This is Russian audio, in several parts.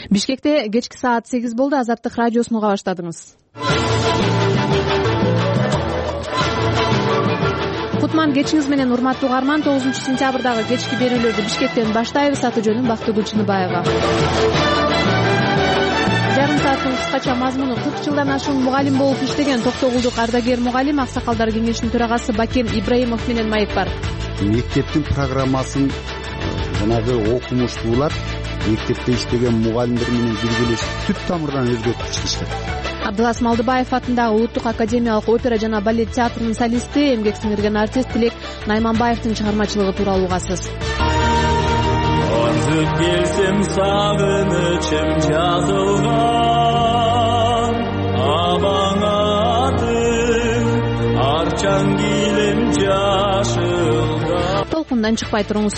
Бишкекте кечки саат 8 болду. Азаттык радиосун уга баштадыңыз. Кутман кечиңиз менен, урматтуу угарман. 9-сентябрдагы кечки берүүлөрдү Бишкектен баштайбыз. Аты жөнүм Бактыгүл Чыныбаева. Жарым сааттын кыскача мазмуну: 40 жылдан ашуун мугалим болуп иштеген Токтогулдук ардагер мугалим, Аксакалдар кеңешинин төрагасы Бакем Ибраимов менен маек бар. Мектептин программасын жанагы окумуштуулар мектепте иштеген мугалимдер менен биргелешип түп тамырдан өзгөртүп чыгышты. Абдылас Малдыбаев атындагы Улуттук академиялык опера жана балет театрынын солисти, эмгек сиңирген артист Тилек Найманбаевдин чыгармачылыгы тууралуу угасыз. Арзып келсем сагынычым жазылган, абаңатың арчаң килем жашылган. Толкундан чыкпай туруңуз.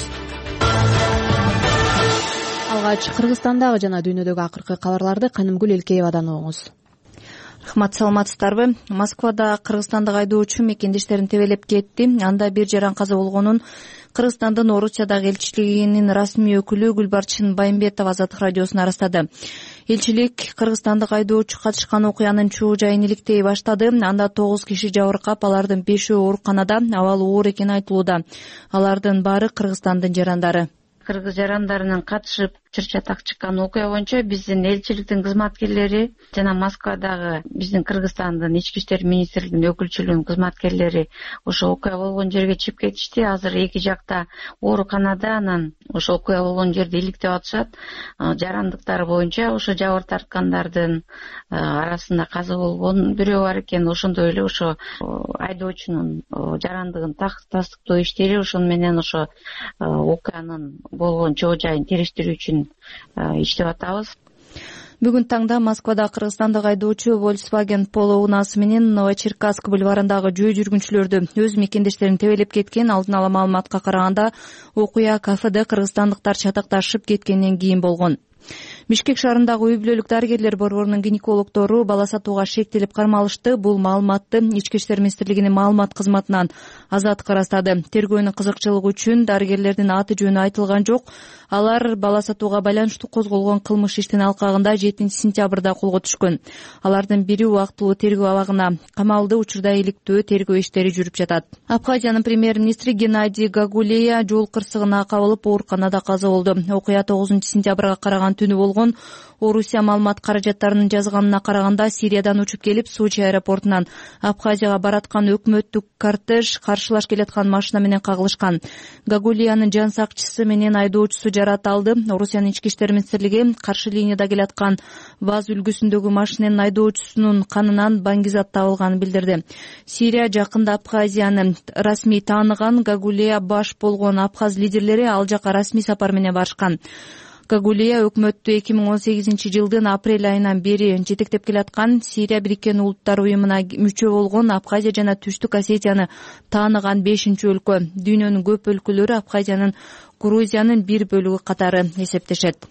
Алгач Кыргызстандагы жана дүйнөдөгү акыркы кабарларды Канымгүл Элкеевадан угуңуз. Рахмат, саламатсыздарбы? Москвада кыргызстандык айдоочу мекендештерин тебелеп кетти. Анда бир жаран каза болгонун Кыргызстандын Орусиядагы элчилигинин расмий өкүлү Гүлбарчын Байымбетова Азаттык радиосуна ырастады. Элчилик кыргызстандык айдоочу катышкан окуянын чоо жайын иликтей баштады. Анда 9 киши жабыркап, алардын 5-өө ооруканада, абалы оор экени айтылууда. Алардын баары Кыргызстандын жарандары. Кыргыз жарандарынын катышып чыр-чатак чыккан окуя боюнча биздин элчиликтин кызматкерлери жана Москвадагы биздин Кыргызстандын ички иштер министрлигинин өкүлчүлүгүнүн кызматкерлери ошо окуя болгон жерге чыгып кетишти. Азыр эки жакта ооруканада, анан ошо окуя болгон жерде иликтеп атышат. Жарандыктары боюнча ошо жабыр тарткандардын арасында каза болгон бирөө бар экен. Ошондой эле ошо айдоочунун жарандыгын тастыктоо иштери, ошону менен ошо окуянын болгон чоо жайын териштирүү үчүн иштеп атабыз. Бүгүн таңда Москвада кыргызстандык айдоочу Volkswagen Polo унаасы менен Новочеркасск бульварындагы жөө жүргүнчүлөрдү өз мекендештерин тебелеп кеткен. Алдын ала маалыматка караганда, окуя кафеде кыргызстандыктар чатакташып кеткенден кийин болгон. Бишкек шаарындагы үй бүлөлүк дарыгерлер борборунун гинекологдору бала сатууга шектелип кармалышты. Бул маалыматты Ички иштер министрлигинин маалымат кызматынан Азаттык ырастады. Тергөөнүн кызыкчылыгы үчүн дарыгерлердин аты жөнү айтылган жок. Алар бала сатууга байланыштуу козголгон кылмыш иштин алкагында 7-сентябрда колго түшкөн. Алардын бири убактылуу тергөө абагына камалды. Учурда иликтөө тергөө иштери жүрүп жатат. Абхазиянын премьер-министри Геннадий Гагулея жол кырсыгына кабылып ооруканада каза болду. Окуя 9-сентябрга караган түнү болгон. Орусия маалымат каражаттарынын жазганына караганда, Сириядан учуп келип, Сочи аэропортунан Абхазияга бараткан өкмөттүк кортеж каршылаш келаткан машина менен кагылышкан. Гагулиянын жан сакчысы менен айдоочусу жарат алды. Орусиянын ички иштер министрлиги каршы линияда келаткан ВАЗ үлгүсүндөгү машинанын айдоочусунун канынан баңгизат табылганын билдирди. Сирия жакында Абхазияны расмий тааныган. Гагулия баш болгон абхаз лидерлери ал жака расмий сапар менен барышкан. Гагулия өкмөттү 2018 жылдын апрель айынан бери жетектеп келаткан. Сирия Бириккен Улуттар уюмуна мүчө болгон Абхазия жана Түштүк Осетияны тааныган 5-өлкө. Дүйнөнүн көп өлкөлөрү Абхазиянын Грузиянын бир бөлүгү катары эсептешет.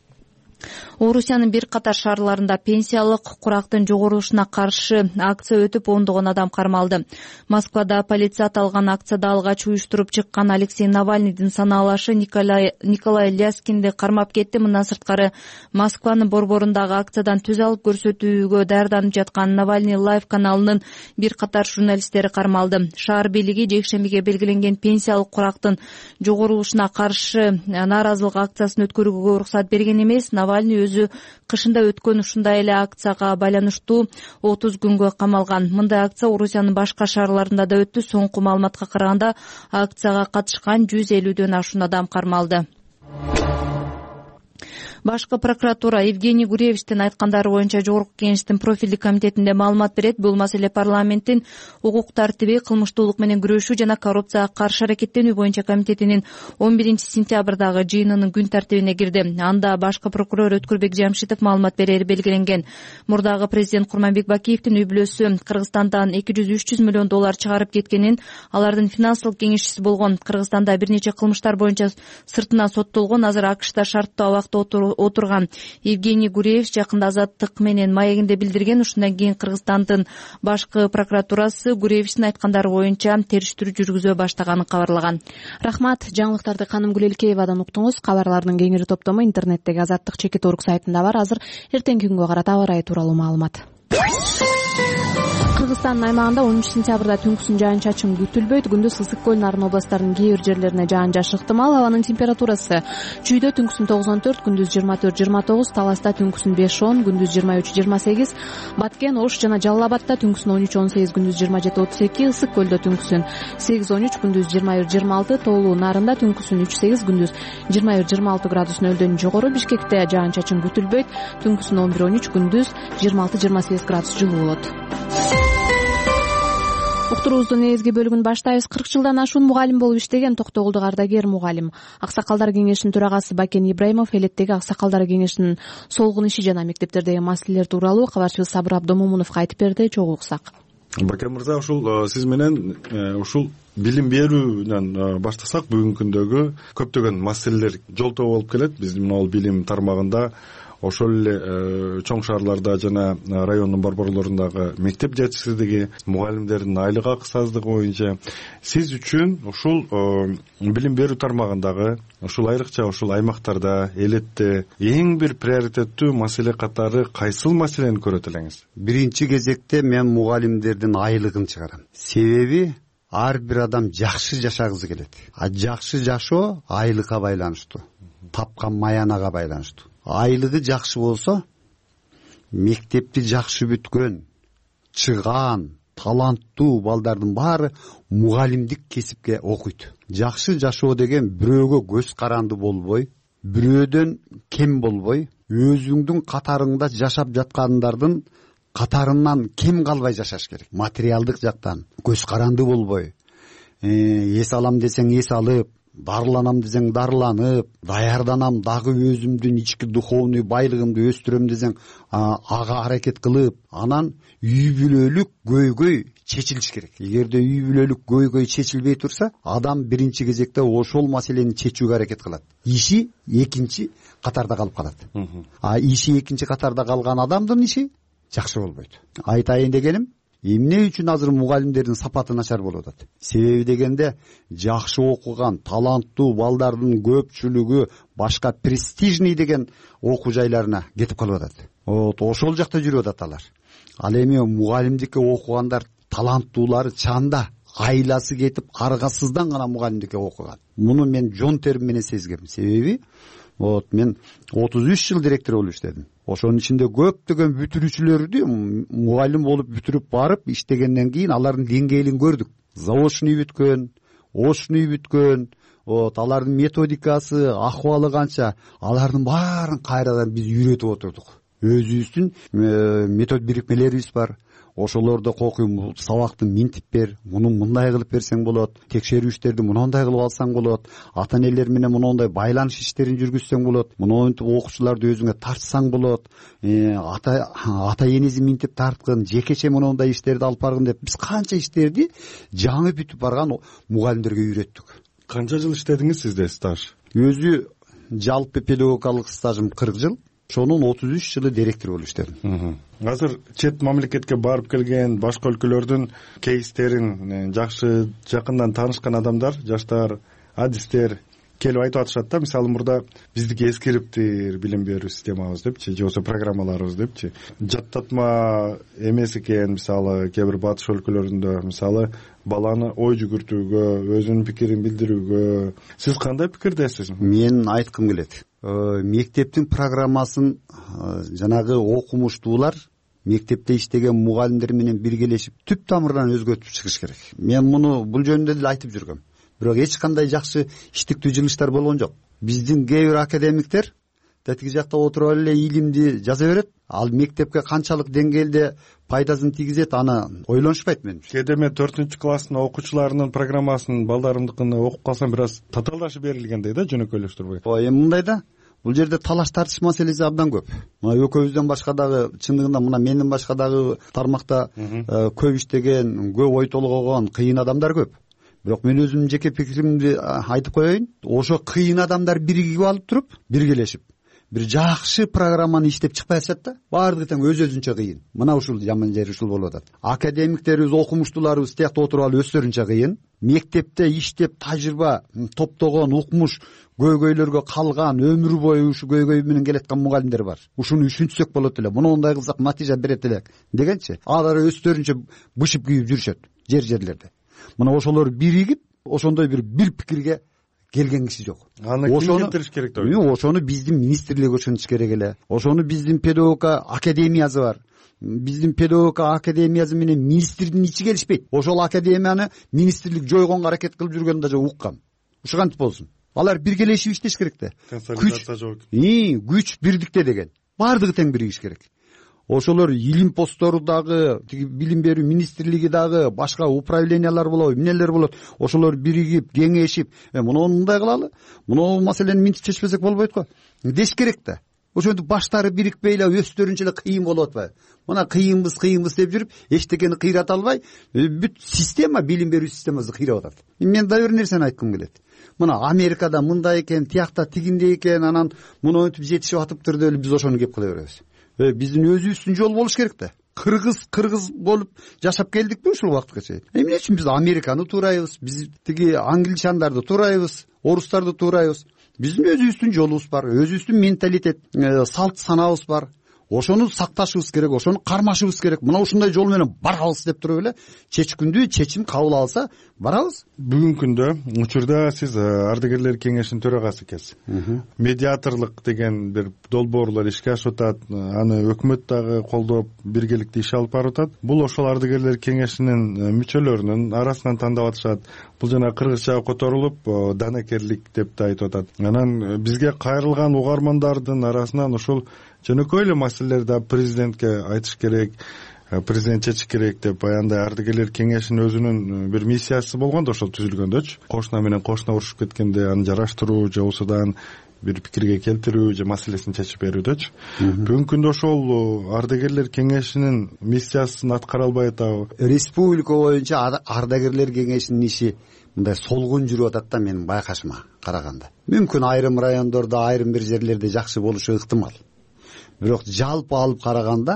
Орусиянын бир катар шаарларында пенсиялык курактын жогорулушуна каршы акция өтүп, ондогон адам кармалды. Москвада полиция аталган акцияда алгач уюштуруп чыккан Алексей Навальныйдын санаалашы Николай Ляскинди кармап кетти. Мындан сырткары Москванын борборундагы акциядан түз алып көрсөтүүгө даярданып жаткан Навальный лайв каналынын бир катар журналисттери кармалды. Шаар бийлиги жекшембиге белгиленген пенсиялык курактын жогорулушуна каршы нааразылык акциясын өткөрүүгө уруксат берген эмес. Навальный өзү кышында өткөн ушундай эле акцияга байланыштуу 30 күнгө камалган. Мындай акция Орусиянын башка шаарларында да өттү. Соңку маалыматка караганда акцияга катышкан 150дөн ашуун адам кармалды. Башкы прокуратура Евгений Гуревичтин айткандары боюнча Жогорку Кеңештин профилдик комитетинде маалымат берет. Бул маселе парламенттин укук тартиби, кылмыштуулук менен күрөшүү жана коррупцияга каршы аракеттенүү боюнча комитетинин 11-сентябрдагы жыйынынын күн тартибине кирди. Анда башкы прокурор Өткүрбек Жамшитов маалымат берери белгиленген. Мурдагы президент Курманбек Бакиевдин үй бүлөсү Кыргызстандан 200-300 миллион доллар чыгарып кеткенин, алардын финансылык кеңешчиси болгон Кыргызстанда бир нече кылмыштар боюнча сыртынан соттолгон, азыр АКШта шарттуу абакта отурган. Евгений Гуреев жакында Азаттык менен маегинде билдирген. Ушундан кийин Кыргызстандын башкы прокуратурасы Гуреевдин айткандары боюнча териштирүү жүргүзө баштаганын кабарлаган. Рахмат. Жаңылыктарды Каным Гүлелкеевадан уктуңуз. Кабарлардын кеңири топтому интернеттеги Азаттык.org сайтында бар. Азыр эртеңки күнгө карата аба ырайы тууралуу маалымат. Кыргызстандын аймагында 13 сентябрда түнкүсүн жаан-чачын күтүлбөйт. Күндүз Ысык көл, Нарын областарынын кээ бир жерлерине жаан-жашы ыктымал. Абанын температурасы Чүйдө түнкүсүн 94, күндүз 24-29, Таласта түнкүсүн 5-10, күндүз 23-28, Баткен, Ош жана Жалал Абадта түнкүсүн 13-18, күндүз 27-32, Ысык көлдө түнкүсүн 8-13, күндүз 21-26, Тоолуу Нарында түнкүсүн 3-8, күндүз 21-26 градус нөлдөн жогору. Бишкекте жаан-чачын күтүлбөйт. Түнкүсүн 11-13, күндүз 26-28 градус жылуу болот. Уктуруубуздун негизги бөлүгүн баштайбыз. 40 жылдан ашуун мугалим болуп иштеген Токтогулдук ардагер мугалим, Аксакалдар кеңешинин төрагасы Бакен Ибраимов элеттеги Аксакалдар кеңешинин солгун иши жана мектептердеги маселелер тууралуу кабарчыбыз Сабыр Абдомомуновго айтып берди. Чогуу уксак. Бакен мырза, ушул сиз менен ушул билим берүүнөн баштасак, бүгүнкү күндөгү көптөгөн маселелер жолтоо болуп келет биздин могул билим тармагында. Ошол эле чоң шаарларда жана райондун борборлорундагы мектеп жетишсиздиги, мугалимдердин айлык акысы аздыгы боюнча сиз үчүн ушул билим берүү тармагындагы ушул айрыкча ушул аймактарда, элетте эң бир приоритеттүү маселе катары кайсыл маселени көрөт элеңиз? Биринчи кезекте мен мугалимдердин айлыгын чыгарам. Себеби ар бир адам жакшы жашагысы келет. Жакшы жашоо айлыкка байланыштуу, тапкан маянага байланыштуу. Айлыгы жакшы болсо, мектепти жакшы бүткөн, чыган, таланттуу балдардын баары мугалимдик кесипке окуйт. Жакшы жашоо деген бирөөгө көз каранды болбой, бирөөдөн кем болбой, өзүңдүн катарыңда жашап жаткандардын катарынан кем калбай жашаш керек. Материалдык жактан көз каранды болбой, эс алам десең эс алып, дарыланам десең дарыланып, даярданам дагы өзүмдүн ички духовный байлыгымды өстүрөм десең ага аракет кылып, анан үй бүлөлүк көйгөй чечилиш керек. Эгерде үй бүлөлүк көйгөй чечилбей турса, адам биринчи кезекте ошол маселени чечүүгө аракет кылат. Иши экинчи катарда калып калат. Иши экинчи катарда калган адамдын иши жакшы болбойт. Айтайын дегеним, эмне үчүн азыр мугалимдердин сапаты начар болуп атат? Себеби дегенде, жакшы окуган, таланттуу балдардын көпчүлүгү башка престижный деген окуу жайларына кетип калып атат. Ошол жакта жүрүп атат алар. Ал эми мугалимдикке окугандар таланттуулары чанда, айласы кетип аргасыздан гана мугалимдикке окуган. Муну мен жон терим менен сезгем. Себеби мен 33 жыл директор болуп иштедим. Ошонун ичинде көптөгөн бүтүрүүчүлөрдү мугалим болуп бүтүрүп барып иштегенден кийин алардын деңгээлин көрдүк. Заочный бүткөн, очный бүткөн, алардын методикасы, акыбалы канча, алардын баарын кайрадан биз үйрөтүп отурдук. Өзүбүздүн метод бирикмелерибиз бар. Ошолорду окуйм, сабакты минтип бер, муну мындай кылып берсең болот, текшерүү иштерди мындай кылып алсаң болот, ата энелер менен мындай байланыш иштерин жүргүзсөң болот, мынтип окуучуларды өзүңө тартсаң болот, ата энеси минтип тарткын, жекече мындай иштерди алып баргын деп биз канча иштерди жаңы бүтүп барган мугалимдерге үйрөттүк. Канча жыл иштедиңиз сизде стаж? Өзү жалпы педагогикалык стажым 40 жыл. Ошонун 33 жылы директор болуп иштедим. Азыр чет мамлекетке барып келген, башка өлкөлөрдүн кейстерин жакшы жакындан таанышкан адамдар, жаштар, адистер келип айтып атышат да, мисалы мурда биздики эскириптир билим берүү системабыз депчи, же болбосо программаларыбыз депчи. Жаттатма эмес экен, мисалы кээ бир батыш өлкөлөрүндө, мисалы баланы ой жүгүртүүгө, өзүнүн пикирин билдирүүгө. Сиз кандай пикирдесиз? Мен айткым келет. Мектептин программасын жанагы окумуштуулар мектепте иштеген мугалимдер менен биргелешип түп тамырдан өзгөртүп чыгыш керек. Мен муну бул жөнүндө деле айтып жүргөм. Бирок эч кандай жакшы иштиктүү жылыштар болгон жок. Биздин кээ бир академиктер тетиги жакта отуруп эле илимди жаза берет. Ал мектепке канчалык деңгээлде пайдасын тийгизет, аны ойлонушпайт менимче. Кээде мен 4 класстын окуучуларынын программасын балдарымдыкын окуп калсам, бир аз татаалдашып берилгендей да, жөнөкөйлөштүрбөй. Эми мындай да, бул жерде талаш тартыш маселеси абдан көп. Мына экөөбүздөн башка дагы, чындыгында мына менден башка дагы тармакта көп иштеген, көп ой толгогон кыйын адамдар көп. Бирок мен өзүмдүн жеке пикиримди айтып коеюн. Ошо кыйын адамдар биригип алып туруп, биргелешип бир жакшы программаны иштеп чыкпай атышат да, баардыгы тең өзүнчө кыйын. Мына ушул жаман жери ушул болуп атат. Академиктерибиз, окумуштууларыбыз тиякта отуруп алып өздөрүнчө кыйын. Мектепте иштеп тажрыйба топтогон, укмуш көйгөйлөргө калган, өмүр бою ушу көйгөй менен келаткан мугалимдер бар. Ушуну үшүнтсөк болот эле, мындай кылсак натыйжа берет элек дегенчи, алар өздөрүнчө бышып күйүп жүрүшөт жерлерде. Мына ошолор биригип, ошондой бир пикирге келген киши жок. Аны ким келтириш керек деп ойлойм? Ошону биздин министрлик ошентиш керек эле. Ошону биздин педагогика академиясы бар. Биздин педагогика академиясы менен министрдин ичи келишпейт. Ошол академияны министрлик жойгонго аракет кылып жүргөнүн да угкам. Ушу кантип болсун? Алар биргелешип иштеш керек да. Консолидация жок. Күч бирдикте деген. Баардыгы тең биригиш керек. Ошолор илим посттору дагы, билим берүү министрлиги дагы, башка управлениялар болобу, эмнелер болот. Ошолор биригип, кеңешип, муну мындай кылалы, муну маселени мынтип чечпесек болбойт го деш керек да. Ошентип баштары бирикпей эле өздөрүнчө эле кыйын болуп атпайбы? Мына кыйынбыз деп жүрүп, эчтекени кыйрата албай, бүт система, билим берүү системасы кыйрап атат. Мен да бир нерсени айткым келет. Мына Америкада мындай экен, тиякта тигиндей экен, анан мынтип жетишип атыптыр деп эле биз ошону кеп кыла беребиз. Биздин өзүбүздүн жол болуш керек да. Кыргыз болуп жашап келдикпи ушул убакытка чейин? Эмне үчүн биз Американы туурайбыз, биз тиги англичандарды туурайбыз, орустарды туурайбыз? Биздин өзүбүздүн жолубуз бар, өзүбүздүн менталитет, салт санабыз бар. Ошону сакташыбыз керек, ошону кармашыбыз керек. Мына ушундай жол менен барабыз деп туруп эле чечкүндүү чечим кабыл алса барабыз. Бүгүнкү күндө учурда сиз ардагерлер кеңешинин төрагасы экенсиз. Медиаторлук деген бир долбоорлор ишке ашып атат, аны өкмөт дагы колдоп биргеликте иш алып барып атат. Бул ошол ардагерлер кеңешинин мүчөлөрүнүн арасынан тандап атышат. Бул жана кыргызчага которулуп данакерлик деп да айтып атат. Анан бизге кайрылган угармандардын арасынан ушул жөнөкөй эле маселелерди президентке айтыш керек, президент чечиш керек деп аяндай ардагерлер кеңешинин өзүнүн бир миссиясы болгон да, ошол түзүлгөндөчү. Кошуна менен кошуна урушуп кеткенде аны жараштыруу же усудан бир пикирге келтирүү же маселесин чечип берүүдөчү. Бүгүнкү күндө ошол ардагерлер кеңешинин миссиясын аткара албай атабы? Республика боюнча ардагерлер кеңешинин иши мындай солгун жүрүп атат да, менин байкашыма караганда. Мүмкүн айрым райондордо, айрым бир жерлерде жакшы болушу ыктымал. Бирок жалпы алып караганда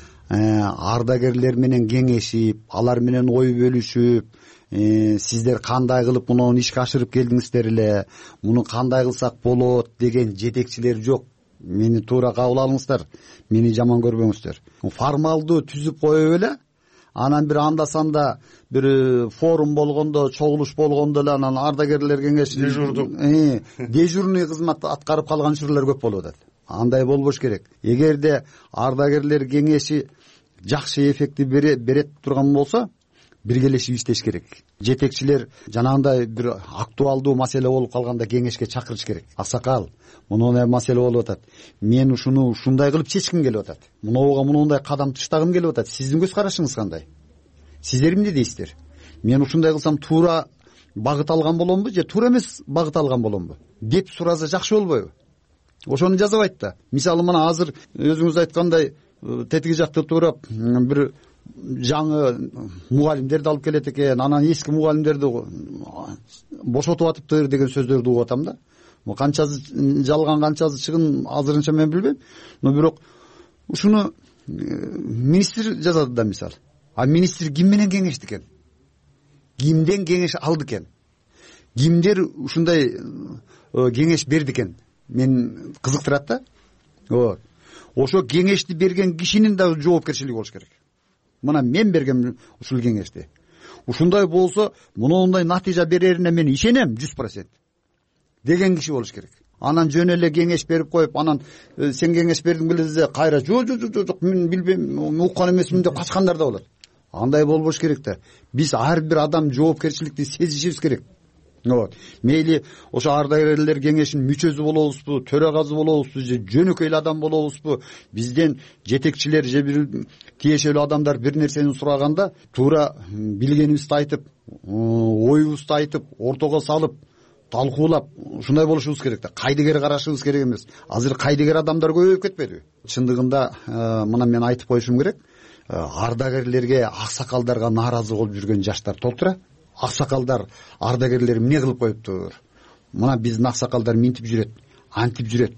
ардагерлер менен кеңешип, алар менен ой бөлүшүп, сиздер кандай кылып муну ишке ашырып келдиңиздер эле, муну кандай кылсак болот деген жетекчилер жок. Мени туура кабыл алыңыздар, мени жаман көрбөңүздөр. Формалдуу түзүп коюп эле, анан бир анда-санда бир форум болгондо, чогулуш болгондо эле анан ардагерлер кеңешинин дежурный кызмат аткарып калган учурлар көп болуп атат. Андай болбош керек. Эгерде ардагерлер кеңеши жакшы эффекти берет турган болсо, биргелешип иштеш керек. Жетекчилер жанагындай бир актуалдуу маселе болуп калганда кеңешке чакырыш керек. Аксакал, мындай маселе болуп атат. Мен ушуну ушундай кылып чечким келип атат. Мынауга мындай кадам таштагым келип атат. Сиздин көз карашыңыз кандай? Сиздер эмне дейсиздер? Мен ушундай кылсам туура багыт алган боломбу же туура эмес багыт алган боломбу деп сураса жакшы болбойбу? Ошону жазабайт да. Мисалы мына азыр өзүңүз айткандай тетиги жакты туурап бир жаңы мугалимдерди алып келет экен, анан эски мугалимдерди бошотуп атыптыр деген сөздөрдү угуп атам да. Канчасы жалган, канчасы чыгын азырынча мен билбейм. Но бирок ушуну министр жазады да, мисалы. А министр ким менен кеңешти экен? Кимден кеңеш алды экен? Кимдер ушундай кеңеш берди экен? Мен кызыктырат да. Ошо кеңешти берген кишинин да жоопкерчилиги болуш керек. Мына мен берген ушул кеңешти. Ушундай болсо, мындай натыйжа берерине мен ишенем 100% деген киши болуш керек. Анан жөн эле кеңеш берип коюп, анан сен кеңеш бердиң беле десе, кайра жок, мен билбейм, уккан эмесмин деп качкандар да болот. Андай болбош керек да. Биз ар бир адам жоопкерчиликти сезишибиз керек. Мейли ошо ардагерлер кеңешинин мүчөсү болобузбу, төрагасы болобузбу же жөнөкөй эле адам болобузбу, бизден жетекчилер же бир тиешелүү адамдар бир нерсени сураганда туура билгенибизди айтып, оюбузду айтып, ортого салып, талкуулап, ушундай болушубуз керек да. Кайдыгер карашыбыз керек эмес. Азыр кайдыгер адамдар көбөйүп кетпедиби? Чындыгында мына мен айтып коюшум керек. Ардагерлерге, аксакалдарга нааразы болуп жүргөн жаштар толтура. Аксакалдар ардагерлер эмне кылып коюптур? Мына биздин аксакалдар минтип жүрөт, антип жүрөт.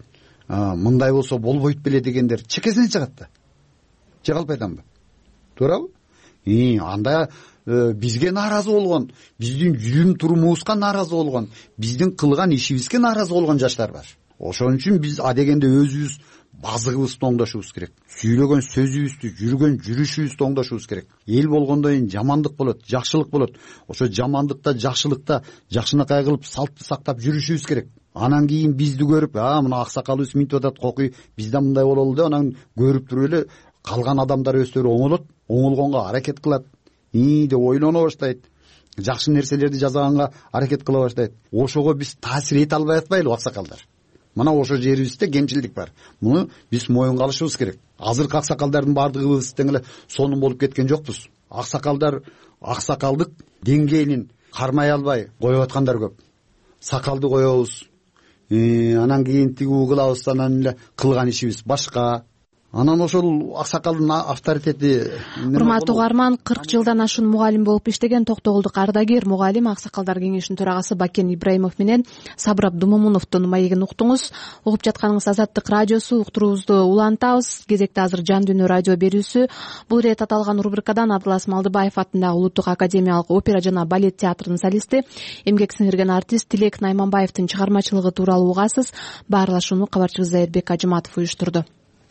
мындай болсо болбойт беле дегендер чекесинен чыгат да, же калпайт амбы, туурабы? Анда бизге нааразы болгон, биздин жүрүм турумубузга нааразы болгон, биздин кылган ишибизге нааразы болгон жаштар бар. Ошон үчүн биз адегенде өзүбүз базыгыбызды оңдошубуз керек, сүйлөгөн сөзүбүздү, жүргөн жүрүшүбүздү оңдошубуз керек. Эл болгондон кийин жамандык болот, жакшылык болот. Ошо жамандыкта, жакшылыкта жакшынакай кылып салтты сактап жүрүшүбүз керек. Анан кийин бизди көрүп, мына аксакалыбыз минтип атат кокуй, биз да мындай бололу деп анан көрүп туруп эле калган адамдар өздөрү оңолот, оңолгонго аракет кылат, деп ойлоно баштайт, жакшы нерселерди жасаганга аракет кыла баштайт. Ошого биз таасир эте албай атпайлыбы аксакалдар? Мына ошо жерибизде кемчилдик бар. Муну биз моюнга алышыбыз керек. Азыркы аксакалдардын баардыгыбыз тең эле сонун болуп кеткен жокпуз. Аксакалдар аксакалдык деңгээлин кармай албай коюп аткандар көп. Сакалды коебуз, анан кийин тигүү кылабыз, анан эле кылган ишибиз башка. Анан ошол аксакалдын авторитети. Урматтуу угарман, 40 жылдан ашуун мугалим болуп иштеген Токтогулдук ардагер мугалим, Аксакалдар кеңешинин төрагасы Бакен Ибраимов менен Сабыр Абдумомуновдун маегин уктуңуз. Угуп жатканыңыз Азаттык радиосу. Уктуруубузду улантабыз. Кезекте азыр Жан Дүйнө радио берүүсү. Бул ирет аталган рубрикадан Абдылас Малдыбаев атындагы Улуттук академиялык опера жана балет театрынын солисти, эмгек сиңирген артист Тилек Найманбаевдин чыгармачылыгы тууралуу угасыз. Баарлашууну кабарчыбыз Зайырбек Ажыматов уюштурду.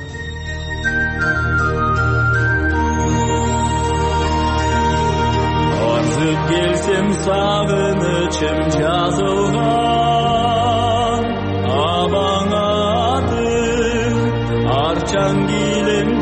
Келсем сагынычым жазылган, абаңатың арчаң килем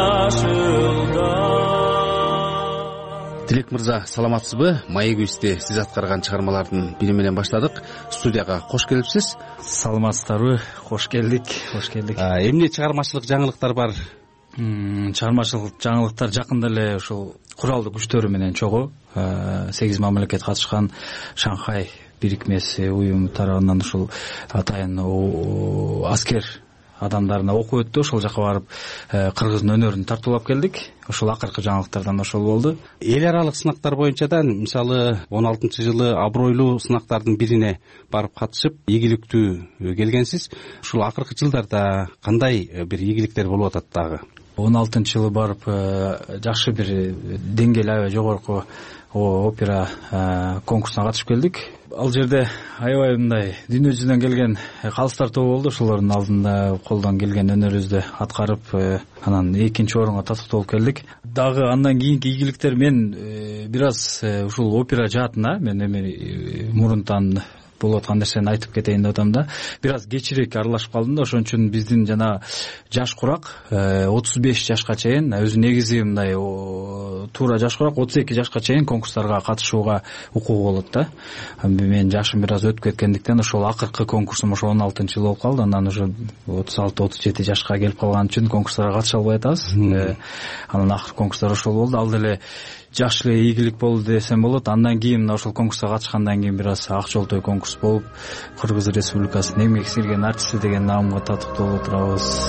жашылган. Тилек мырза, саламатсызбы? Маегибизде сиз аткарган чыгармалардын бири менен баштадык. Студияга кош келипсиз. Саламатсыздарбы? Кош келдик. Эмне чыгармачылык жаңылыктар бар? Чыгармачылык жаңылыктар жакында эле ушул куралдуу күчтөрү менен чогуу 8 мамлекет катышкан Шанхай бирикмеси уюм тарабынан ушул атайын аскер адамдарына окуу өттү. Ошол жака барып кыргыздын өнөрүн тартуулап келдик. Ошол акыркы жаңылыктардан ошол болду. Эл аралык сынактар боюнча да, мисалы 16-жылы абройлуу сынактардын бирине барып катышып, ийгиликтүү келгенсиз. Ушул акыркы жылдарда кандай бир ийгиликтер болуп атат дагы? 16-жылы барып жакшы бир деңгээл аябай жогорку опера конкурсуна катышып келдик. Ал жерде аябай мындай дүйнө жүзүнөн келген калыстар тобу болду. Ошолордун алдында колдон келген өнөрүбүздү аткарып, анан 2-чи орунга татыкталып келдик. Дагы андан кийинки ийгиликтер, мен бир аз ушул опера жаатына, мен эми мурунтан болуп аткан нерсени айтып кетейин деп атам да. Бир аз кечирээк аралашып калдым да, ошон үчүн биздин жана жаш курак 35 жашка чейин, өзү негизи мындай туура жаш курак 32 жашка чейин конкурстарга катышууга укугу болот да. Мен жашым бир аз өтүп кеткендиктен ошол акыркы конкурсум ошо 16-жылы болуп калды. Андан уже 36-37 жашка келип калган үчүн конкурстарга катыша албай атабыз. Анан акыркы конкурстар ошол болду. Ал деле жакшы эле ийгилик болду десем болот. Андан кийин ошол конкурска катышкандан кийин бир аз ак жолтой конкурс болуп, Кыргыз Республикасынын эмгек сиңирген артисти деген наамга татыкталып отурабыз.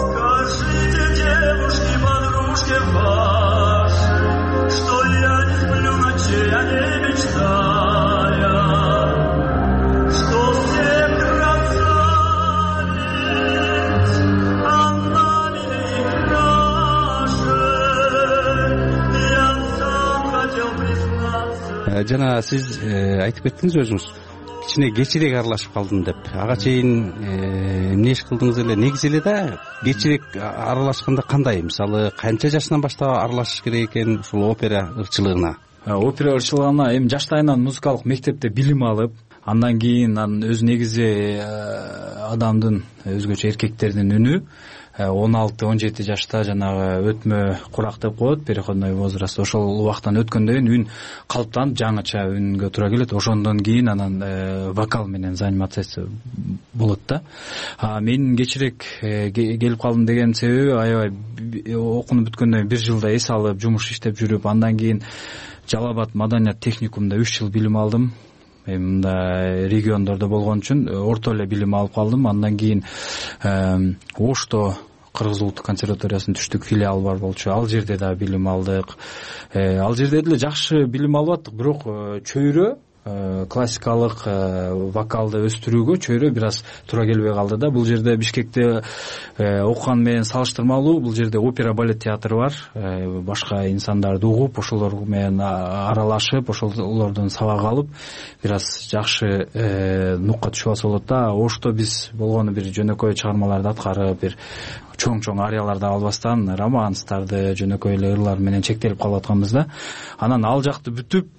Жана сиз айтып кеттиңиз өзүңүз, кичине кечирээк аралашып калдым деп. Ага чейин эмне иш кылдыңыз эле? Негизи эле да кечирээк аралашканда кандай? Мисалы, канча жашынан баштап аралашыш керек экен ушул опера ырчылыгына? Опера ырчылыгына эми жаштайынан музыкалык мектепте билим алып, андан кийин өз негизи адамдын, өзгөчө эркектердин үнү 16-17 жашта жанагы өтмө курак деп коет, переходной возраст. Ошол убактан өткөндөн кийин үн калыптанып жаңыча үнгө туура келет. Ошондон кийин анан вокал менен заниматься болот да. Мен кечирээк келип калдым деген себеби, аябай окунуп бүткөндөн кийин 1 жылда эс алып, жумуш иштеп жүрүп, андан кийин Жалал Абад маданият техникумунда 3 жыл билим алдым. Мында региондордо болгон үчүн орто эле билим алып калдым. Андан кийин Ошто Кыргыз улуттук консерваториясынын түштүк филиалы бар болчу. Ал жерде да билим алдык. Ал жерде деле жакшы билим алып аттык, бирок чөйрө классикалык вокалды өстүрүүгө чөйрө бир аз туура келбей калды да. Бул жерде Бишкекте окуган менен салыштырмалуу бул жерде опера балет театры бар. Башка инсандарды угуп, ошолор менен аралашып, ошолордон сабак алып бир аз жакшы нукка түшүп алса болот да. Ошто биз болгону бир жөнөкөй чыгармаларды аткарып, бир чоң арияларды албастан романстарды, жөнөкөй эле ырлар менен чектелип калып атканбыз да. Анан ал жакты бүтүп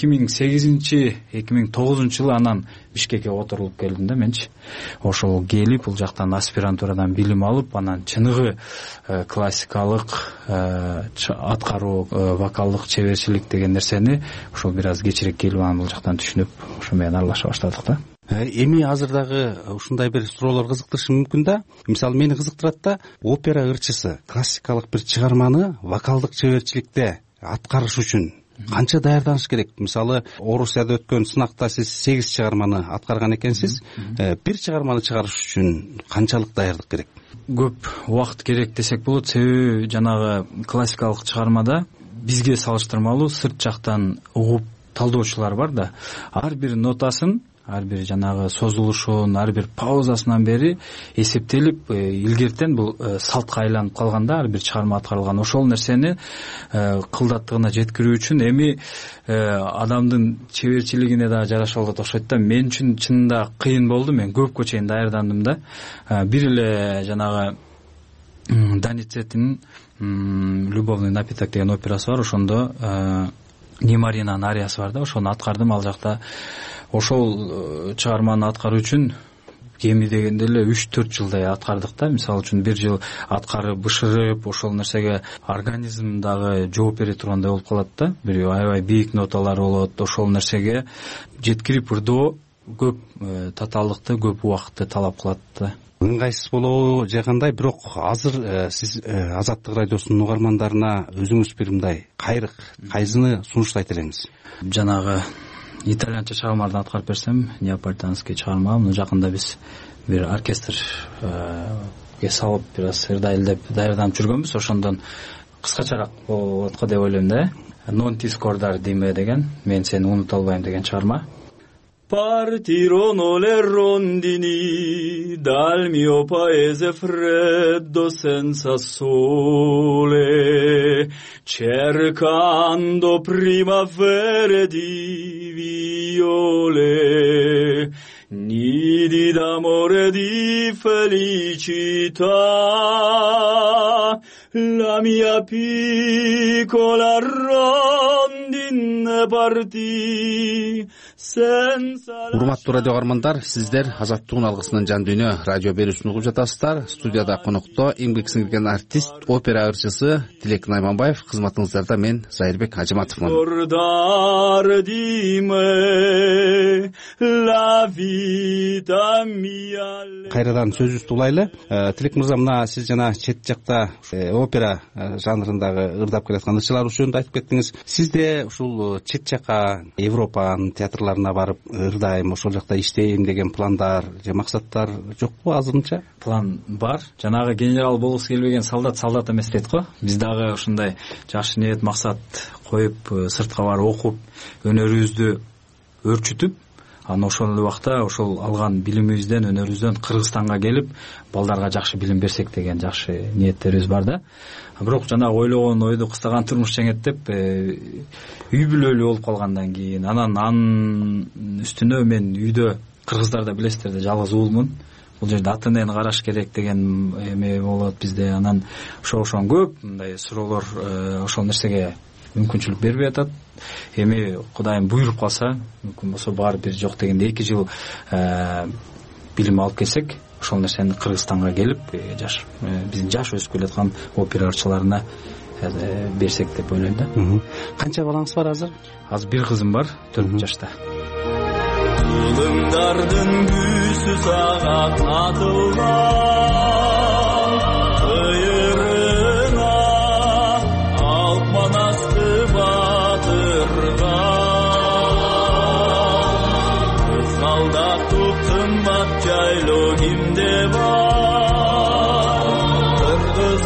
2008-2009 жылы анан Бишкекке отурулуп келдим да менчи. Ошол келип бул жактан аспирантурадан билим алып, анан чыныгы классикалык аткаруу, вокалдык чеберчилик деген нерсени ошол бир аз кечирээк келип анан бул жактан түшүнүп, ошо менен аралаша баштадык да. Эми азыр дагы ушундай бир суроолор кызыктырышы мүмкүн да. Мисалы мени кызыктырат да, опера ырчысы классикалык бир чыгарманы вокалдык чеберчиликте аткарыш үчүн канча даярданыш керек? Мисалы Орусияда өткөн сынакта сиз 8 чыгарманы аткарган экенсиз. Бир чыгарманы чыгарыш үчүн канчалык даярдык керек? Көп убакыт керек десек болот. Себеби жанагы классикалык чыгармада бизге салыштырмалуу сырт жактан угуп талдоочулар бар да. Ар бир нотасын, ар бир жанагы созулушун, ар бир паузасынан бери эсептелип, илгертен бул салтка айланып калганда ар бир чыгарма аткарылган. Ошол нерсени кылдаттыгына жеткирүү үчүн эми адамдын чеберчилигине да жараша болот окшойт да. Мен үчүн чынында кыйын болду. Мен көпкө чейин даярдандым да. Бир эле жанагы Даницеттин «Любовный напиток» деген операсы бар. Ошондо Немаринанын ариясы бар да. Ошону аткардым ал жакта. Ошол чыгарманы аткаруу үчүн кеми дегенде эле 3-4 жылдай аткардык да. Мисалы үчүн бир жыл аткарып, бышырып, ошол нерсеге организм дагы жооп бере тургандай болуп калат да. Бир аябай бийик ноталар болот. Ошол нерсеге жеткирип ырдоо көп татаалдыкты, көп убакытты талап кылат да. Ыңгайсыз болобу же кандай? Бирок азыр сиз Азаттык радиосунун угармандарына өзүңүз бир мындай кайрык, кайсыны сунуштайт элеңиз? Жанагы итальянча чыгармаларды аткарып берсем, неаполитанский чыгарма. Муну жакында биз бир оркестрге салып бир аз ырдайлы деп даярданып жүргөнбүз. Ошондон кыскачараак болот го деп ойлойм да. Non ti scordare di me деген, мен сени унута албайм деген чыгарма. Partirono le rondini dal mio paese freddo senza sole, cercando primavere di viole, nidi d'amore di felicità. La mia piccola rondine partì. Урматтуу радио каармандар, сиздер Азаттыктын алгысынын жан дүйнө радио берүүсүн угуп жатасыздар. Студияда конокто эмгек сиңирген артист, опера ырчысы Тилек Найманбаев. Кызматыңыздарда мен Зайырбек Ажыматовмун. Кайрадан сөзүбүздү улайлы. Тилек мырза, мына сиз жана чет жакта опера жанрындагы ырдап келаткан ырчылар жөнүндө айтып кеттиңиз. Сизде ушул чет жака Европанын театрларына барып ырдайм, ошол жакта иштейм деген пландар же максаттар жокпу азырынча? План бар. Жанагы генерал болгусу келбеген солдат эмес дейт го. Биз дагы ушундай жакшы ниет, максат коюп, сыртка барып окуп, өнөрүбүздү өрчүтүп, анан ошол убакта ошол алган билимибизден, өнөрүбүздөн Кыргызстанга келип, балдарга жакшы билим берсек деген жакшы ниеттерибиз бар да. Бирок жанагы ойлогон ойду кыстаган турмуш жеңеттеп, үй бүлөлүү болуп калгандан кийин, анын үстүнө мен үйдө, кыргыздарда билесиздер да, жалгыз уулмун. Бул жерде ата энени караш керек деген эме болот бизде. Анан ошон көп мындай суроолор ошол нерсеге мүмкүнчүлүк бербей атат. Эми Кудайым буйруп калса, мүмкүн болсо бар бир жок дегенде 2 жыл билим алып келсек, ошол нерсени Кыргызстанга келип, биздин жаш өсүп келаткан опера ырчыларына берсек деп ойлойм да. Канча балаңыз бар азыр? Азыр бир кызым бар, 4 жашта. Кылымдардын күсү сага татылган, кыйырына алп манасты батырган, кызгалдактуу кымбат жайлоо кимде бар, кыргыз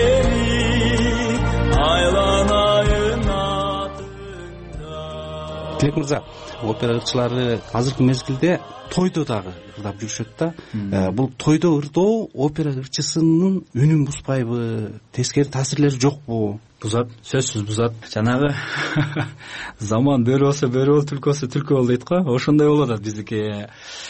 жери айланайын атында. Тилек мырза, опера ырчылары азыркы мезгилде тойдо дагы ырдап жүрүшөт да. Бул тойдо ырдоо опера ырчысынын үнүн бузбайбы, тескери таасирлери жокпу? Бузат, сөзсүз бузат. Жанагы заман бөрү болсо бөрү бол, түлкү болсо түлкү бол дейт го. Ошондой болуп атат биздики.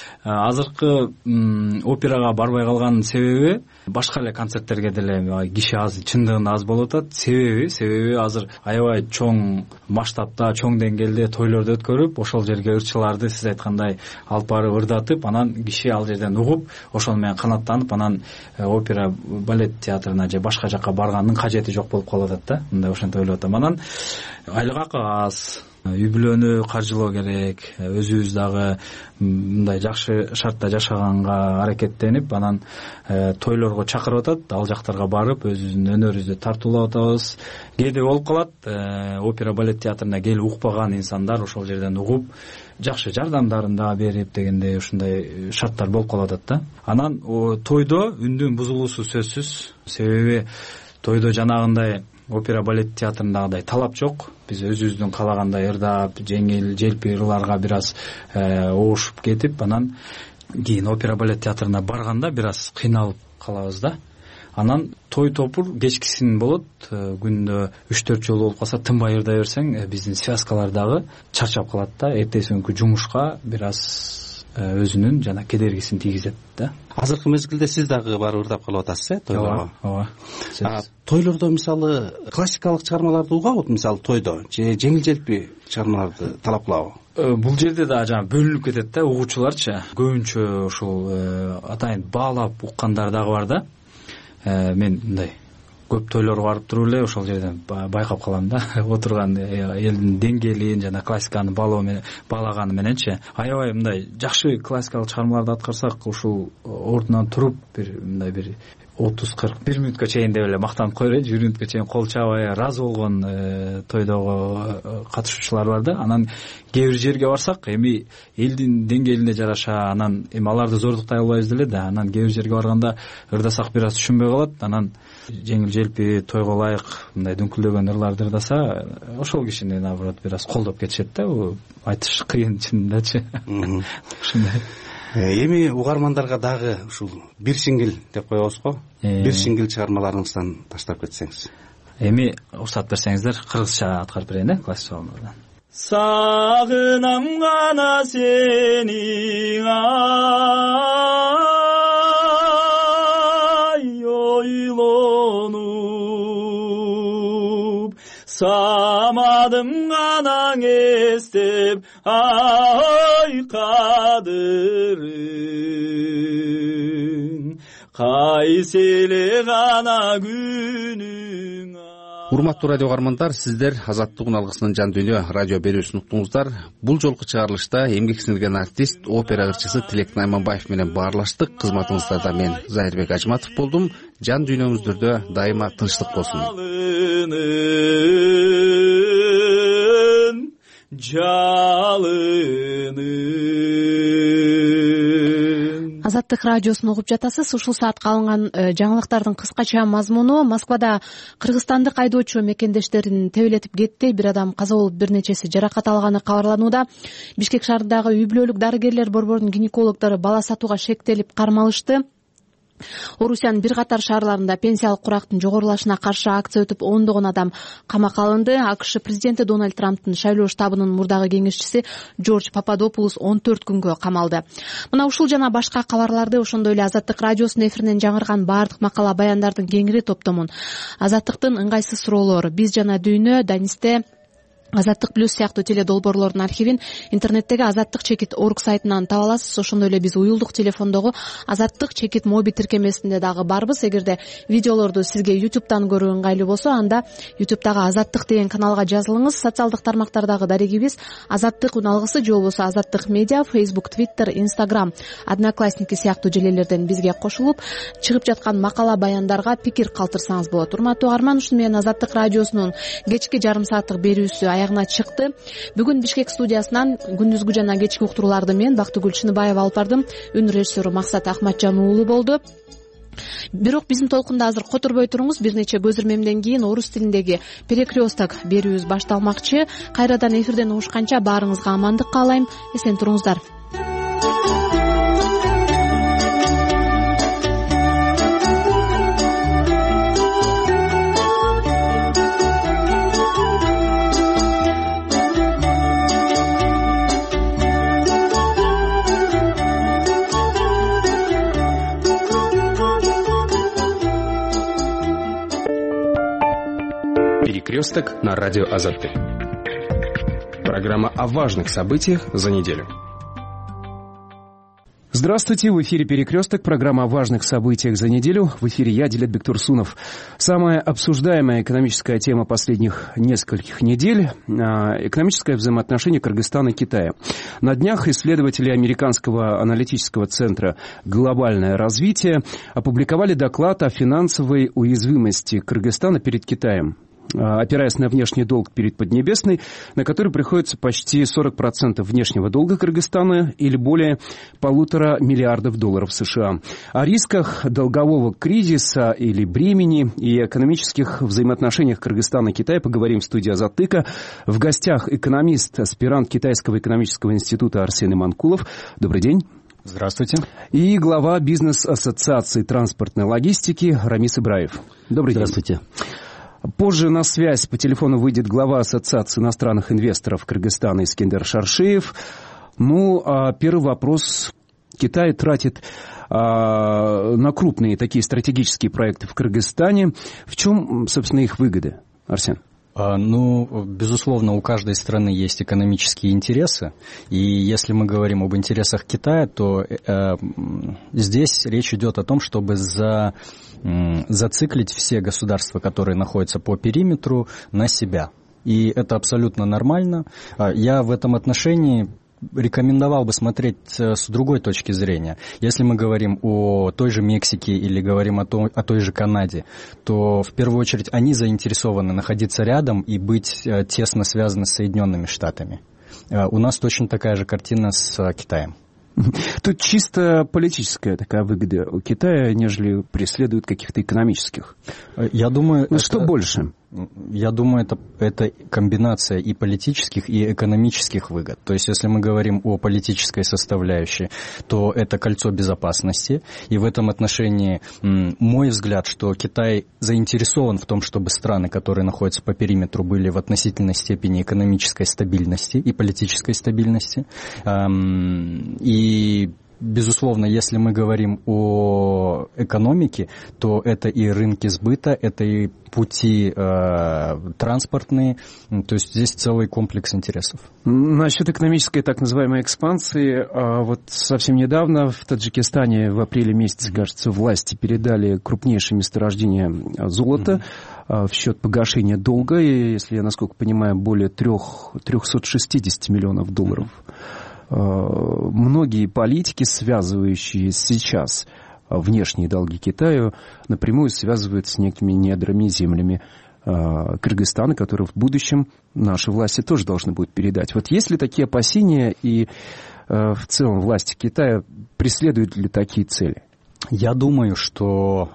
Азыркы операга барбай калганын себеби башка эле концерттерге деле киши аз, чындыгында аз болуп атат. Себеби азыр аябай чоң масштабта, чоң деңгээлде тойлорду өткөрүп, ошол жерге ырчыларды сиз айткандай алып барып ырдатып, анан киши ал жерден угуп, ошол менен канаттанып, анан опера балет театрына же башка жакка барганын кажети жок болуп калып атат да. Мындай ошентип ойлоп атам. Анан айлык акы аз, үй бүлөнү каржылоо керек, өзүбүз дагы мындай жакшы шартта жашаганга аракеттенип, анан тойлорго чакырып атат, ал жактарга барып өзүбүздүн өнөрүбүздү тартуулап атабыз. Кээде болуп калат, опера балет театрына келип укпаган инсандар ошол жерден угуп, жакшы жардамдарын да берип дегендей ушундай шарттар болуп калып атат да. Анан тойдо үндүн бузулуусу сөзсүз. Себеби тойдо жанагындай опера балет театрындагыдай талап жок. Биз өзүбүздүн каалагандай ырдап, жеңил, желпи ырларга бир аз оошуп кетип, анан кийин опера балет театрына барганда бир аз кыйналып калабыз да. Анан той топур кечкисин болот, күндө 3-4 жолу болуп калса, тынбай ырдай берсең, биздин связкалар дагы чарчап калат да. Эртеси күнкү жумушка бир аз өзүнүн жана кедергисин тийгизет да. Азыркы мезгилде сиз дагы барып ырдап калып атасыз, тойлорго? Ооба. Тойлордо мисалы классикалык чыгармаларды угабы, мисалы тойдо же жеңил желпи чыгармаларды талап кылабы? Бул жерде да жана бөлүнүп кетет да, угуучуларчы. Көбүнчө ушул атайын баалап уккандар дагы бар да. Мен мындай көп тойлорго барып туруп эле ошол жерден байкап калам да. Отурган элдин деңгээлин жана классиканы баалаганы мененчи. Аябай мындай жакшы классикалык чыгармаларды аткарсак, ушул ордунан туруп мындай бир 30-41 мүнөткө чейин деп эле мактанып коелу, 1 мүнөткө чейин кол чаабай ыраазы болгон тойдогу катышуучулар бар да. Анан кээ бир жерге барсак, эми элдин деңгээлине жараша, анан эми аларды зордуктай албайбыз деле да. Анан кээ бир жерге барганда ырдасак бир аз түшүнбөй калат. Анан жеңил желпи, тойго ылайык мындай дүңкүлдөгөн ырларды ырдаса, ошол кишини наоборот бир аз колдоп кетишет да. Айтыш кыйын чынындачы. Ушундай. Эми угармандарга дагы ушул бир сингл деп коебуз го. Бир сингл чыгармаларыңыздан таштап кетсеңиз. Эми уруксат берсеңиздер, кыргызча аткарып берейин, классикалардан. Сагынам гана сени ойлонуп, самадым гана эстеп, ай кадырын, кайсы эле гана күнүң. Урматтуу радио угармандар, сиздер Азаттык алгысынын жан дүйнө радио берүүсүн уктуңуздар. Бул жолку чыгарылышта эмгек сиңирген артист, опера ырчысы Тилек Найманбаев менен баарлаштык. Кызматыңыздарда мен Зайырбек Ажматов болдум. Жан дүйнөңүздөрдө дайыма тынчтык болсун. Азаттык радиосун угуп жатасыз. Ушул саатка алынган жаңылыктардын кыскача мазмуну: Москвада кыргызстандык айдоочу мекендештерин тебелетип кетти. Бир адам каза болуп, бир нечеси жаракат алганы кабарланууда. Бишкек шаарындагы үй бүлөлүк дарыгерлер борборунун гинекологдору бала сатууга шектелип кармалышты. Орусиянын бир катар шаарларында пенсиялык курактын жогорулашына каршы акция өтүп, ондогон адам камакка алынды. АКШ президенти Дональд Трамптын шайлоо штабынын мурдагы кеңешчиси Джордж Пападопулос 14 күнгө камалды. Мына ушул жана башка кабарларды, ошондой эле Азаттык радиосунун эфиринен жаңырган баардык макала баяндардын кеңири топтомун. Азаттыктын ыңгайсыз суроолору, биз жана дүйнө, Данисте, Азаттык плюс сыяктуу теле долбоорлордун архивин интернеттеги azattik.org сайтынан таба аласыз. Ошондой эле биз уюлдук телефондогу azattik моби тиркемесинде дагы барбыз. Эгерде видеолорду сизге YouTube'дан көрүү ыңгайлуу болсо, анда YouTube'дагы Азаттык деген каналга жазылыңыз. Социалдык тармактардагы дарегибиз Азаттык үн алгысы же болбосо Азаттык медиа, Facebook, Twitter, Instagram, Одноклассники сыяктуу желелерден бизге кошулуп, чыгып жаткан макала баяндарга пикир калтырсаңыз болот. Урматтуу угарман, ушуну менен Азаттык радиосунун кечки жарым сааттык берүүсү аягына чыкты. Бүгүн Бишкек студиясынан күндүзгү жана кечки уктурууларды мен Бактыгүл Чыныбаева алып бардым. Үн режиссеру Максат Ахматжан уулу болду. Бирок биздин толкунда азыр которбой туруңуз. Бир нече көзүрмемден кийин орус тилиндеги перекресток берүүбүз башталмакчы. Кайрадан эфирден угушканча баарыңызга амандык каалайм. Эсен туруңуздар. Перекресток на радио Азатты. Программа о важных событиях за неделю. Здравствуйте, в эфире «Перекресток», программа о важных событиях за неделю. В эфире я, Дилет Бектурсунов. Самая обсуждаемая экономическая тема последних нескольких недель – экономическое взаимоотношение Кыргызстана и Китая. На днях исследователи Американского аналитического центра «Глобальное развитие» опубликовали доклад о финансовой уязвимости Кыргызстана перед Китаем, опираясь на внешний долг перед Поднебесной, на который приходится почти 40% внешнего долга Кыргызстана или более $1,5 миллиарда США. О рисках долгового кризиса или бремени и экономических взаимоотношениях Кыргызстана и Китая поговорим в студии Азаттыка. В гостях экономист, аспирант Китайского экономического института Арсен Иманкулов. Добрый день. Здравствуйте. И глава бизнес-ассоциации транспортной логистики Рамис Ибраев. Добрый день. Здравствуйте. Позже на связь по телефону выйдет глава Ассоциации иностранных инвесторов Кыргызстана Искендер Шаршеев. Первый вопрос. Китай тратит на крупные такие стратегические проекты в Кыргызстане. В чем, собственно, их выгода, Арсен? Безусловно, у каждой страны есть экономические интересы, и если мы говорим об интересах Китая, то здесь речь идет о том, чтобы зациклить все государства, которые находятся по периметру, на себя. И это абсолютно нормально. Я в этом отношении рекомендовал бы смотреть с другой точки зрения. Если мы говорим о той же Мексике или говорим о той же Канаде, то в первую очередь они заинтересованы находиться рядом и быть тесно связаны с Соединенными Штатами. У нас точно такая же картина с Китаем. Тут чисто политическая такая выгода у Китая, нежели преследуют каких-то экономических. Я думаю, что больше? Я думаю, это комбинация и политических, и экономических выгод. То есть, если мы говорим о политической составляющей, то это кольцо безопасности. И в этом отношении мой взгляд, что Китай заинтересован в том, чтобы страны, которые находятся по периметру, были в относительной степени экономической стабильности и политической стабильности. И безусловно, если мы говорим о экономике, то это и рынки сбыта, это и пути транспортные, то есть здесь целый комплекс интересов. Насчет экономической так называемой экспансии, вот совсем недавно в Таджикистане в апреле месяце, кажется, власти передали крупнейшее месторождение золота в счет погашения долга, и, если я насколько понимаю, более 360 миллионов долларов. Многие политики, связывающие сейчас внешние долги Китаю, напрямую связывают с некими недрами, землями Кыргызстана, которые в будущем наши власти тоже должны будут передать. Вот есть ли такие опасения, и в целом власти Китая преследуют ли такие цели? Я думаю, что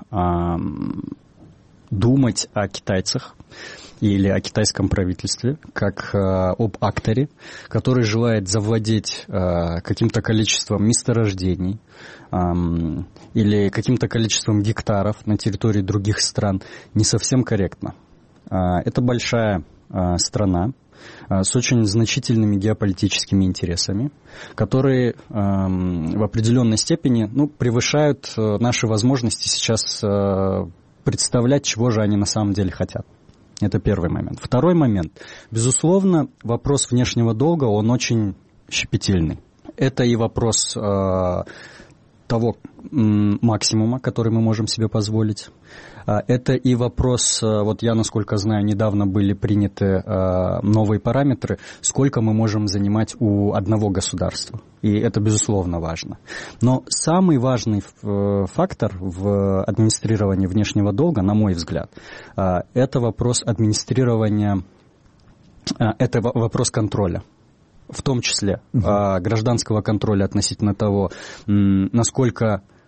думать о китайцах или о китайском правительстве, как об акторе, который желает завладеть каким-то количеством месторождений или каким-то количеством гектаров на территории других стран, не совсем корректно. Это большая страна с очень значительными геополитическими интересами, которые в определенной степени превышают наши возможности сейчас представлять, чего же они на самом деле хотят. Это первый момент. Второй момент. Безусловно, вопрос внешнего долга, он очень щепетильный. Это и вопрос того максимума, который мы можем себе позволить. Это и вопрос, вот я, насколько знаю, недавно были приняты новые параметры, сколько мы можем занимать у одного государства. И это, безусловно, важно. Но самый важный фактор в администрировании внешнего долга, на мой взгляд, это вопрос администрирования, это вопрос контроля. В том числе гражданского контроля относительно того, насколько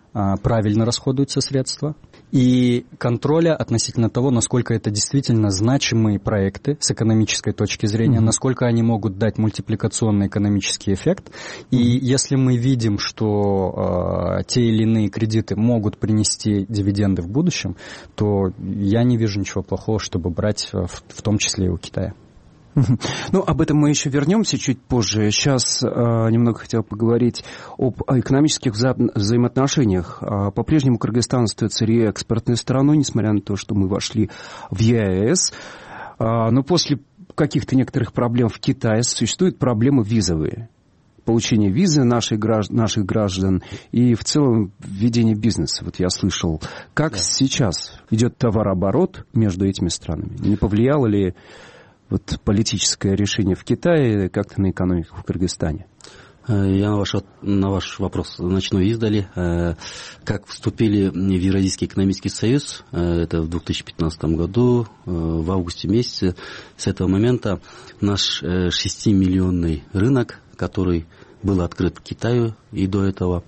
правильно расходуются средства, и контроля относительно того, насколько это действительно значимые проекты с экономической точки зрения, насколько они могут дать мультипликационный экономический эффект. И если мы видим, что те или иные кредиты могут принести дивиденды в будущем, то я не вижу ничего плохого, чтобы брать в том числе и у Китая. Ну, об этом мы еще вернемся чуть позже. Сейчас немного хотел поговорить об экономических взаимоотношениях. По-прежнему Кыргызстан остается реэкспортной страной, несмотря на то, что мы вошли в ЕАЭС. Но после каких-то некоторых проблем в Китае существуют проблемы визовые. Получение визы наших граждан и в целом ведение бизнеса. Вот я слышал, как сейчас идет товарооборот между этими странами. Не повлияло ли политическое решение в Китае как-то на экономику в Кыргызстане? Я на ваш вопрос начну издали. Как вступили в Евразийский экономический союз, это в 2015 году, в августе месяце, с этого момента наш 6-миллионный рынок, который был открыт Китаю и до этого,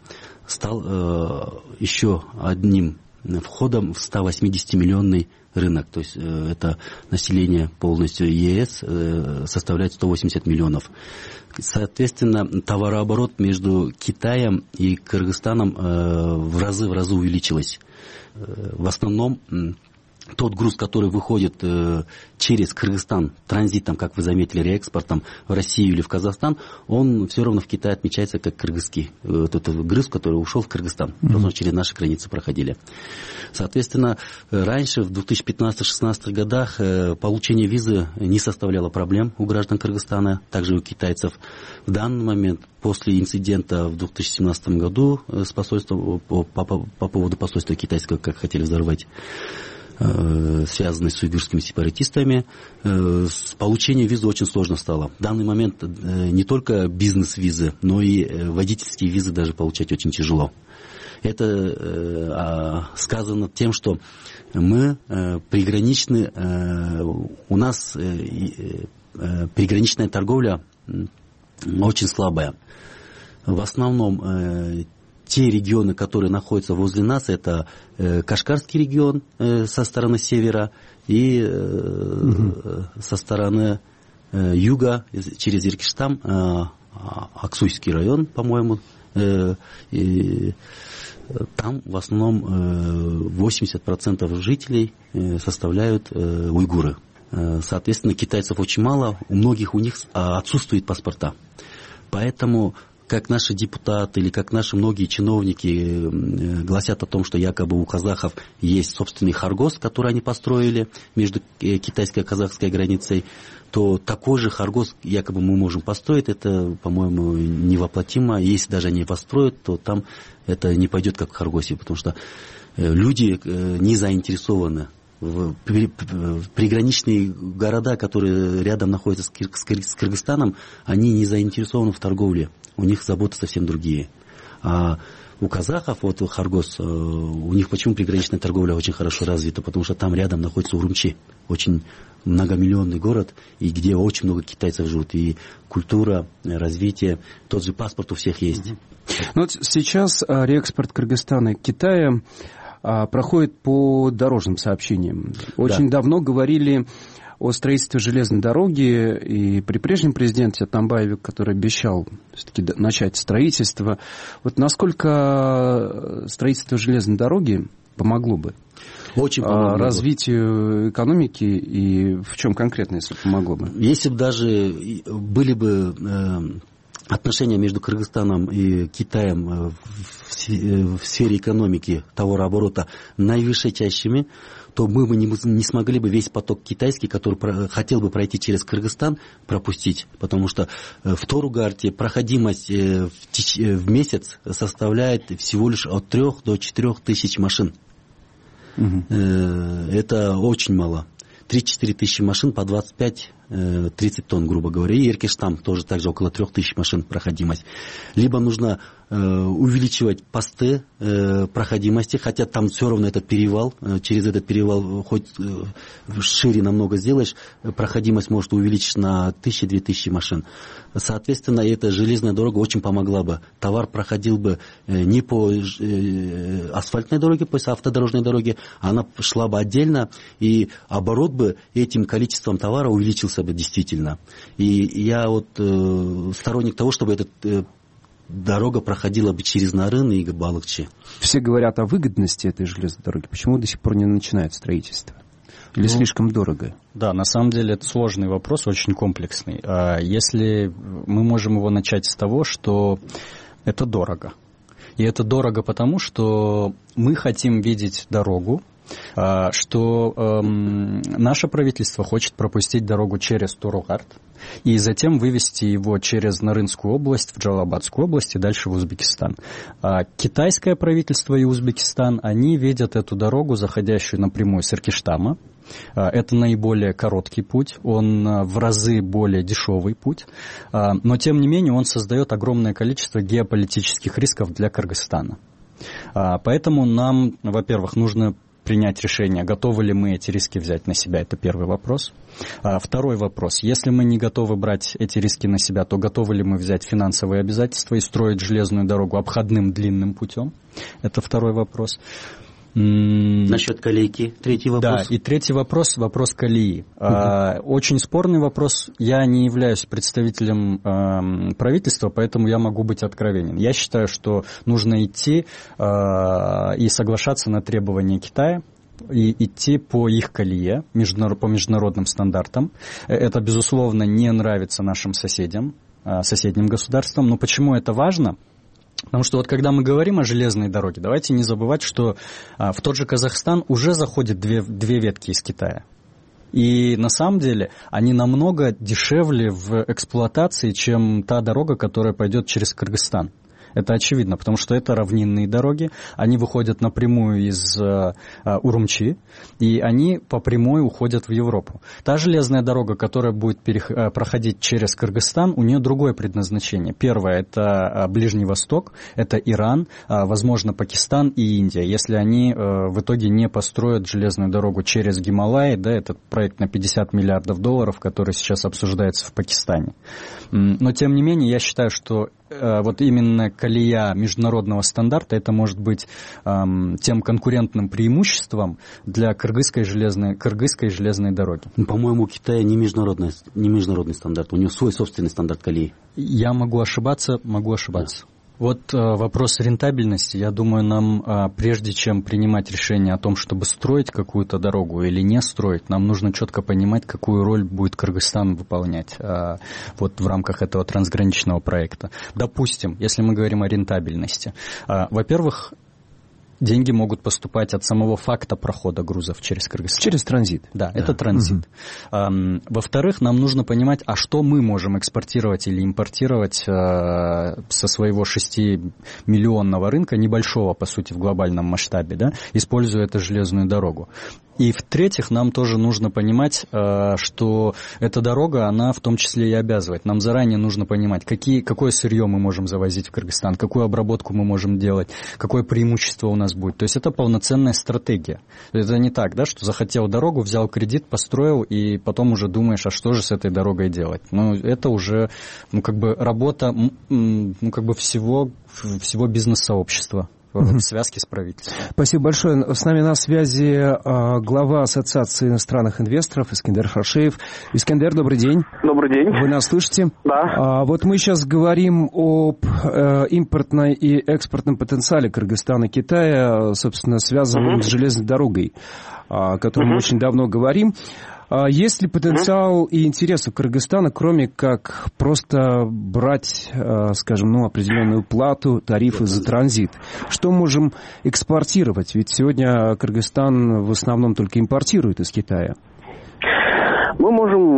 стал еще одним входом в 180-миллионный рынок. То есть это население полностью ЕС составляет 180 миллионов. Соответственно, товарооборот между Китаем и Кыргызстаном в разы увеличилось. В основном тот груз, который выходит через Кыргызстан транзитом, как вы заметили, реэкспортом в Россию или в Казахстан, он все равно в Китае отмечается как кыргызский. Этот груз, который ушел в Кыргызстан, потому что через наши границы проходили. Соответственно, раньше, в 2015-2016 годах, получение визы не составляло проблем у граждан Кыргызстана, также и у китайцев. В данный момент, после инцидента в 2017 году с посольством, по поводу посольства китайского, как хотели взорвать, связанный с уйгурскими сепаратистами, с получением визы очень сложно стало. В данный момент не только бизнес-визы, но и водительские визы даже получать очень тяжело. Это сказано тем, что мы приграничны, у нас приграничная торговля очень слабая. В основном те регионы, которые находятся возле нас, это Кашгарский регион со стороны севера и со стороны юга, через Иркиштан, Аксуйский район, по-моему. И там в основном 80% жителей составляют уйгуры. Соответственно, китайцев очень мало, у многих у них отсутствуют паспорта. Поэтому как наши депутаты или как наши многие чиновники гласят о том, что якобы у казахов есть собственный харгос, который они построили между китайской и казахской границей, то такой же харгос якобы мы можем построить. Это, по-моему, невоплотимо. Если даже они построят, то там это не пойдет как в харгосе, потому что люди не заинтересованы. Приграничные города, которые рядом находятся с Кыргызстаном, они не заинтересованы в торговле. У них заботы совсем другие. А у казахов, вот Харгос, у них почему приграничная торговля очень хорошо развита? Потому что там рядом находится Урумчи, очень многомиллионный город, и где очень много китайцев живут. И культура, развитие, тот же паспорт у всех есть. Ну, вот сейчас реэкспорт Кыргызстана к Китаю проходит по дорожным сообщениям. Очень давно говорили о строительстве железной дороги, и при прежнем президенте Атамбаеве, который обещал все-таки начать строительство, вот насколько строительство железной дороги помогло бы очень помогло развитию экономики, и в чем конкретно, если помогло бы? Если бы даже были бы отношения между Кыргызстаном и Китаем в сфере экономики, товарооборота наивысочайшими, то мы бы не смогли бы весь поток китайский, который хотел бы пройти через Кыргызстан, пропустить. Потому что в Торугарте проходимость в месяц составляет всего лишь от 3 до 4 тысяч машин. Это очень мало. 3-4 тысячи машин по 25 30 тонн, грубо говоря, и Эркештам тоже также около 3000 машин проходимость. Либо нужно увеличивать посты проходимости, хотя там все равно этот перевал, через этот перевал хоть шире намного сделаешь, проходимость может увеличить на 1000-2000 машин. Соответственно, эта железная дорога очень помогла бы. Товар проходил бы не по асфальтной дороге, по автодорожной дороге, а она шла бы отдельно, и оборот бы этим количеством товара увеличился бы действительно. И я вот сторонник того, чтобы этот дорога проходила бы через Нарын и Балыкчи. Все говорят о выгодности этой железной дороги. Почему до сих пор не начинают строительство? Или слишком дорого? Да, на самом деле это сложный вопрос, очень комплексный. Если мы можем его начать с того, что это дорого. И это дорого потому, что мы хотим видеть дорогу, что наше правительство хочет пропустить дорогу через Туругарт и затем вывести его через Нарынскую область, в Джалабадскую область и дальше в Узбекистан. Китайское правительство и Узбекистан, они видят эту дорогу, заходящую напрямую с Эркештама. Это наиболее короткий путь, он в разы более дешевый путь, но тем не менее он создает огромное количество геополитических рисков для Кыргызстана. Поэтому нам, во-первых, нужно принять решение, готовы ли мы эти риски взять на себя, это первый вопрос. Второй вопрос, если мы не готовы брать эти риски на себя, то готовы ли мы взять финансовые обязательства и строить железную дорогу обходным длинным путем, это второй вопрос. Насчет колейки, третий вопрос. Да, и третий вопрос, вопрос колеи. Очень спорный вопрос. Я не являюсь представителем правительства, поэтому я могу быть откровенен. Я считаю, что нужно идти и соглашаться на требования Китая, и идти по их колее, по международным стандартам. Это, безусловно, не нравится нашим соседям, соседним государствам. Но почему это важно? Потому что вот когда мы говорим о железной дороге, давайте не забывать, что в тот же Казахстан уже заходят две ветки из Китая. И на самом деле они намного дешевле в эксплуатации, чем та дорога, которая пойдет через Кыргызстан. Это очевидно, потому что это равнинные дороги, они выходят напрямую из Урумчи, и они по прямой уходят в Европу. Та железная дорога, которая будет проходить через Кыргызстан, у нее другое предназначение. Первое – это Ближний Восток, это Иран, возможно, Пакистан и Индия. Если они в итоге не построят железную дорогу через Гималаи, да, этот проект на $50 миллиардов, который сейчас обсуждается в Пакистане. Но, тем не менее, я считаю, что вот именно колея международного стандарта, это может быть тем конкурентным преимуществом для кыргызской железной дороги. По-моему, у Китая не международный стандарт, у него свой собственный стандарт колеи. Я могу ошибаться. Да. Вот вопрос рентабельности, я думаю, нам, прежде чем принимать решение о том, чтобы строить какую-то дорогу или не строить, нам нужно четко понимать, какую роль будет Кыргызстан выполнять вот в рамках этого трансграничного проекта. Допустим, если мы говорим о рентабельности, во-первых, деньги могут поступать от самого факта прохода грузов через Кыргызстан. Через транзит. Да, это транзит. Во-вторых, нам нужно понимать, а что мы можем экспортировать или импортировать со своего 6-миллионного рынка, небольшого, по сути, в глобальном масштабе, да, используя эту железную дорогу. И в-третьих, нам тоже нужно понимать, что эта дорога, она в том числе и обязывает. Нам заранее нужно понимать, какое сырье мы можем завозить в Кыргызстан, какую обработку мы можем делать, какое преимущество у нас будет. То есть это полноценная стратегия. Это не так, да, что захотел дорогу, взял кредит, построил, и потом уже думаешь, а что же с этой дорогой делать. Ну, это уже, работа, всего бизнес-сообщества в связке с правительством. Спасибо большое. С нами на связи глава Ассоциации иностранных инвесторов Искендер Хашеев. Искендер, добрый день. Добрый день. Вы нас слышите? Да. Вот мы сейчас говорим об импортном и экспортном потенциале Кыргызстана и Китая, собственно, связанном с железной дорогой, о которой мы очень давно говорим. Есть ли потенциал и интерес у Кыргызстана, кроме как просто брать, скажем, определенную плату, тарифы за транзит? Что можем экспортировать? Ведь сегодня Кыргызстан в основном только импортирует из Китая. Мы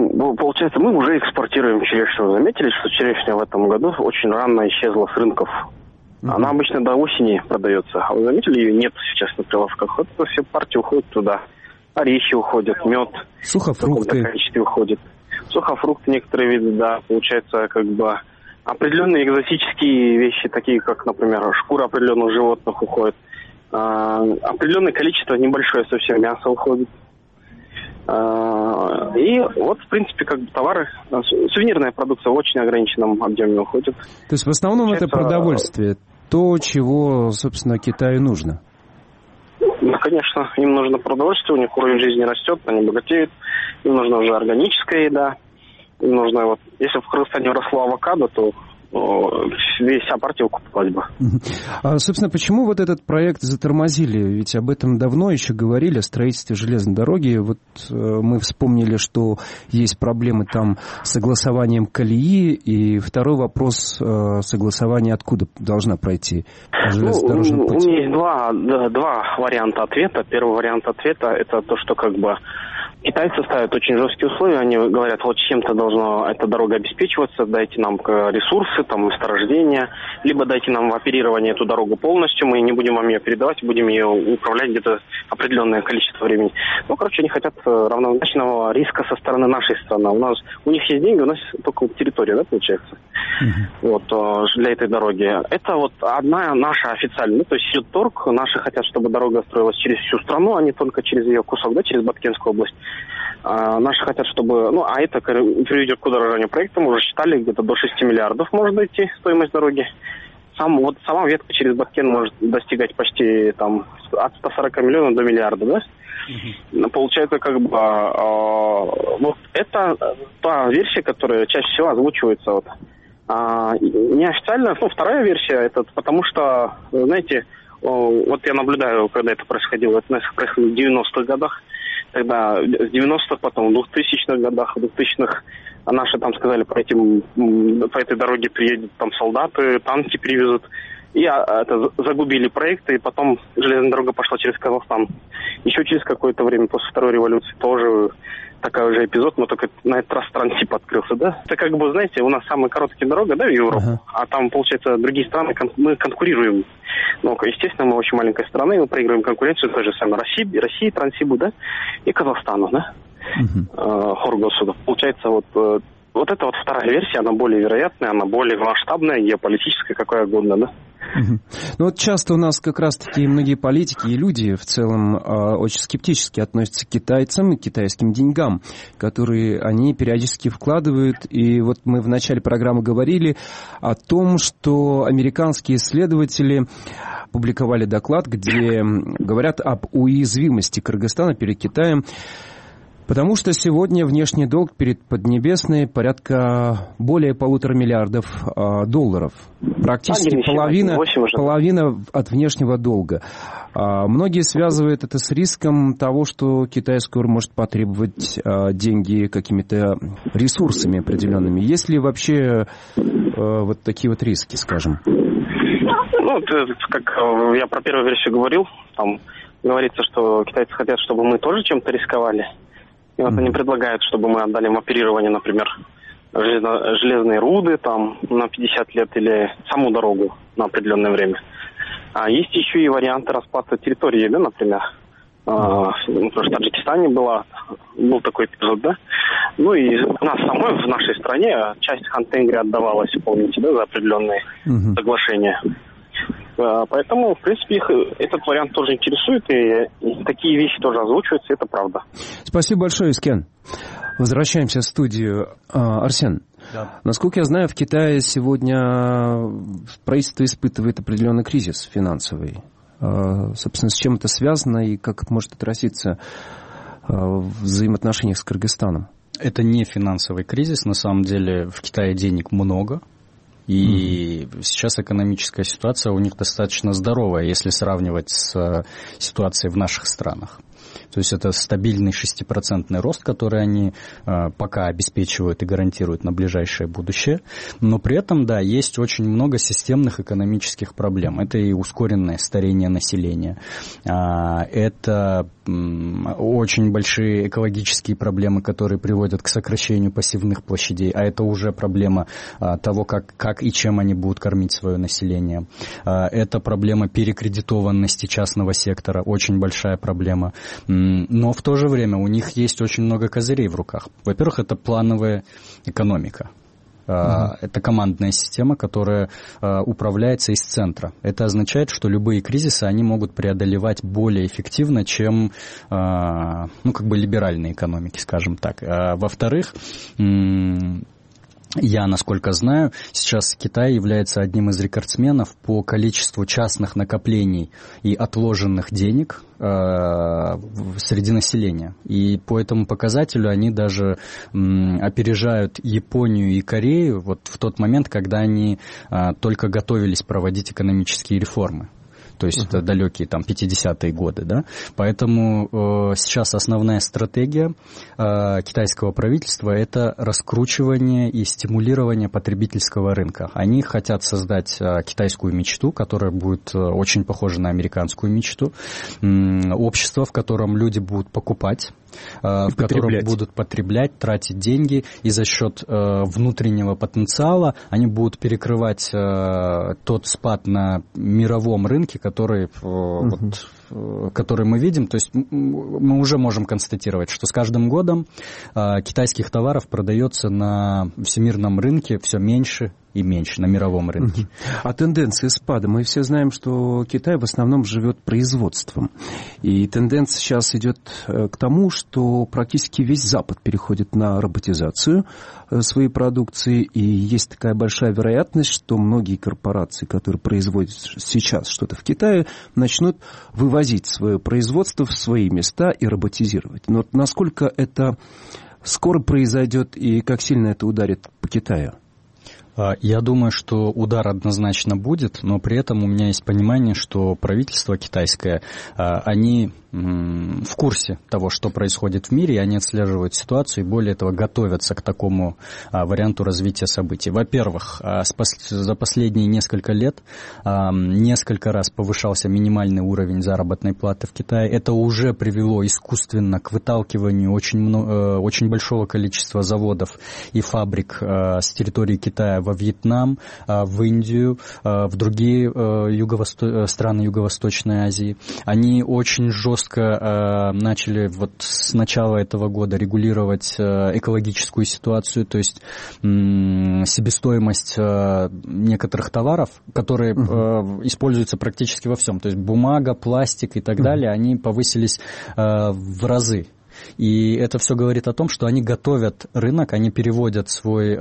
уже экспортируем черешню. Вы заметили, что черешня в этом году очень рано исчезла с рынков? Она обычно до осени продается. А вы заметили, ее нет сейчас на прилавках? Это все партии уходят туда. Орехи уходят, мед. Сухофрукты. В количестве уходит. сухофрукты некоторые виды, да, получается, как бы определенные экзотические вещи, такие как, например, шкура определенных животных уходит, определенное количество, небольшое совсем мяса уходит. И вот, в принципе, как бы товары, сувенирная продукция в очень ограниченном объеме уходит. То есть в основном это продовольствие, то, чего, собственно, Китаю нужно? Ну, конечно, им нужно продовольствие, у них уровень жизни растет, они богатеют, им нужна уже органическая еда, им нужно, вот, если в Кыргызстане росло авокадо, то вся партия укупалась бы. А, собственно, почему вот этот проект затормозили? Ведь об этом давно еще говорили, о строительстве железной дороги. Вот мы вспомнили, что есть проблемы там с согласованием колеи. И второй вопрос, согласование откуда должна пройти железнодорожный путь? У меня есть два варианта ответа. Первый вариант ответа – это то, что как бы китайцы ставят очень жесткие условия, они говорят, вот чем-то должна эта дорога обеспечиваться, дайте нам ресурсы, там, месторождения, либо дайте нам в оперирование эту дорогу полностью, мы не будем вам ее передавать, будем ее управлять где-то определенное количество времени. Ну, короче, они хотят равнозначного риска со стороны нашей страны. У них есть деньги, у нас только территория, да, получается, вот, для этой дороги. Это вот одна наша официальная, то есть идет торг, наши хотят, чтобы дорога строилась через всю страну, а не только через ее кусок, да, через Баткенскую область. Наши хотят, чтобы... Ну, а это приведет к удорожанию проекта. Мы уже считали, где-то до 6 миллиардов может дойти стоимость дороги. Сама ветка через Баткен может достигать почти там, от 140 миллионов до миллиарда, да? Получается, как бы... вот это та версия, которая чаще всего озвучивается. Вот. Неофициально, вторая версия, это потому что, знаете, вот я наблюдаю, когда это происходило, это происходило в 90-х годах, тогда с 90-х, потом в 2000-х годах, в 2000-х наши там сказали, по этой дороге приедут там солдаты, танки привезут. И это загубили проекты, и потом железная дорога пошла через Казахстан. Еще через какое-то время, после Второй революции, тоже такой же эпизод, но только на этот раз транссиб открылся, да? Это как бы, знаете, у нас самая короткая дорога, да, в Европу, а там, получается, другие страны, мы конкурируем. Ну, естественно, мы очень маленькая страна, и мы проигрываем конкуренцию той же самой России, Транссибу, да, и Казахстану, да, Хоргосу. Получается, вот эта вот вторая версия, она более вероятная, она более масштабная, геополитическая, какая угодно, да. Ну вот часто у нас как раз-таки многие политики и люди в целом очень скептически относятся к китайцам и к китайским деньгам, которые они периодически вкладывают. И вот мы в начале программы говорили о том, что американские исследователи публиковали доклад, где говорят об уязвимости Кыргызстана перед Китаем. Потому что сегодня внешний долг перед Поднебесной порядка более 1,5 миллиардов долларов. Практически половина от внешнего долга. Многие связывают это с риском того, что Китай скоро может потребовать деньги какими-то ресурсами определенными. Есть ли вообще вот такие вот риски, скажем? Ну, как я про первую версию говорил, там говорится, что китайцы хотят, чтобы мы тоже чем-то рисковали. И вот они предлагают, чтобы мы отдали им оперирование, например, железные руды там, на 50 лет или саму дорогу на определенное время. А есть еще и варианты распада территории, да, например. Потому что в Таджикистане был такой эпизод, да. Ну и у нас самой, в нашей стране, часть Хан-Тенгри отдавалась, помните, да, за определенные соглашения. Поэтому, в принципе, их этот вариант тоже интересует, и такие вещи тоже озвучиваются, это правда. Спасибо большое, Искен. Возвращаемся в студию. Арсен, насколько я знаю, в Китае сегодня правительство испытывает определенный кризис финансовый. Собственно, с чем это связано и как это может отразиться в взаимоотношениях с Кыргызстаном? Это не финансовый кризис. На самом деле в Китае денег много. И сейчас экономическая ситуация у них достаточно здоровая, если сравнивать с ситуацией в наших странах. То есть это стабильный 6% рост, который они пока обеспечивают и гарантируют на ближайшее будущее. Но при этом, да, есть очень много системных экономических проблем. Это и ускоренное старение населения, это очень большие экологические проблемы, которые приводят к сокращению посевных площадей, а это уже проблема того, как и чем они будут кормить свое население. Это проблема перекредитованности частного сектора, очень большая проблема. Но в то же время у них есть очень много козырей в руках. Во-первых, это плановая экономика. Это командная система, которая управляется из центра. Это означает, что любые кризисы они могут преодолевать более эффективно, чем либеральные экономики, скажем так. Во-вторых, я, насколько знаю, сейчас Китай является одним из рекордсменов по количеству частных накоплений и отложенных денег среди населения. И по этому показателю они даже опережают Японию и Корею вот в тот момент, когда они только готовились проводить экономические реформы. То есть это далекие 50-е годы, да. Поэтому сейчас основная стратегия китайского правительства – это раскручивание и стимулирование потребительского рынка. Они хотят создать китайскую мечту, которая будет очень похожа на американскую мечту. Общество, в котором люди будут покупать, в котором будут потреблять, тратить деньги, и за счет внутреннего потенциала они будут перекрывать тот спад на мировом рынке, который мы видим. То есть мы уже можем констатировать, что с каждым годом китайских товаров продается на всемирном рынке все меньше и меньше, на мировом рынке. А тенденции спада? Мы все знаем, что Китай в основном живет производством. И тенденция сейчас идет к тому, что практически весь Запад переходит на роботизацию своей продукции. И есть такая большая вероятность, что многие корпорации, которые производят сейчас что-то в Китае, начнут вывозить свое производство в свои места и роботизировать. Но насколько это скоро произойдет и как сильно это ударит по Китаю? Я думаю, что удар однозначно будет, но при этом у меня есть понимание, что правительство китайское, они в курсе того, что происходит в мире, и они отслеживают ситуацию и, более того, готовятся к такому варианту развития событий. Во-первых, за последние несколько лет несколько раз повышался минимальный уровень заработной платы в Китае. Это уже привело искусственно к выталкиванию очень большого количества заводов и фабрик с территории Китая во Вьетнам, в Индию, в другие страны Юго-Восточной Азии. Они очень жестко начали вот с начала этого года регулировать экологическую ситуацию, то есть себестоимость некоторых товаров, которые используются практически во всем. То есть бумага, пластик и так далее, они повысились в разы. И это все говорит о том, что они готовят рынок, они переводят свой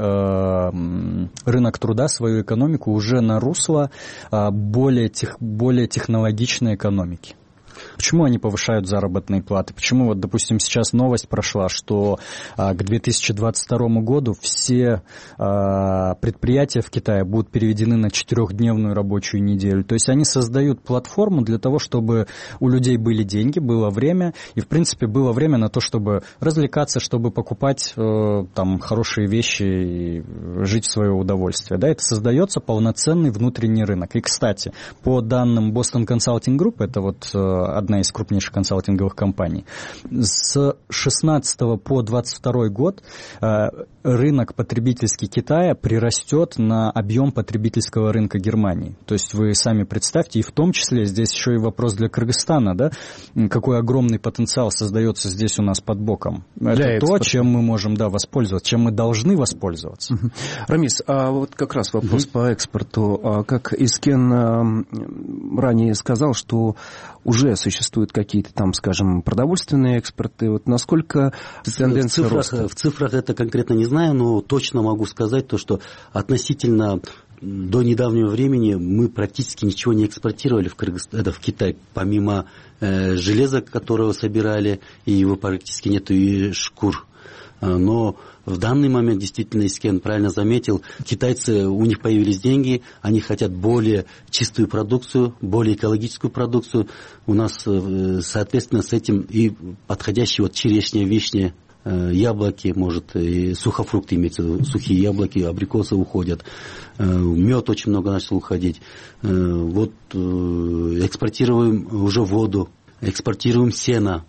рынок труда, свою экономику уже на русло более технологичной экономики. Почему они повышают заработные платы? Почему, вот, допустим, сейчас новость прошла, что к 2022 году все предприятия в Китае будут переведены на 4-дневную рабочую неделю. То есть они создают платформу для того, чтобы у людей были деньги, было время, и, в принципе, было время на то, чтобы развлекаться, чтобы покупать хорошие вещи и жить в свое удовольствие. Да, это создается полноценный внутренний рынок. И, кстати, по данным Boston Consulting Group, это вот одна из крупнейших консалтинговых компаний, с 16 по 22 год рынок потребительский Китая прирастет на объем потребительского рынка Германии. То есть вы сами представьте, и в том числе здесь еще и вопрос для Кыргызстана, да, какой огромный потенциал создается здесь у нас под боком. Это то, чем мы можем воспользоваться, чем мы должны воспользоваться. Рамис, а вот как раз вопрос по экспорту. Как Искен ранее сказал, что уже существуют какие-то там, скажем, продовольственные экспорты. Вот насколько тенденция роста? В цифрах это конкретно не знаю, но точно могу сказать то, что относительно до недавнего времени мы практически ничего не экспортировали в Китай, помимо железа, которого собирали, и его практически нету, и шкур. Но в данный момент, действительно, Искен правильно заметил, китайцы, у них появились деньги, они хотят более чистую продукцию, более экологическую продукцию. У нас, соответственно, с этим и подходящие черешня, вишня, яблоки, может, и сухофрукты имеются, сухие яблоки, абрикосы уходят, мед очень много начал уходить. Вот экспортируем уже воду, экспортируем сено.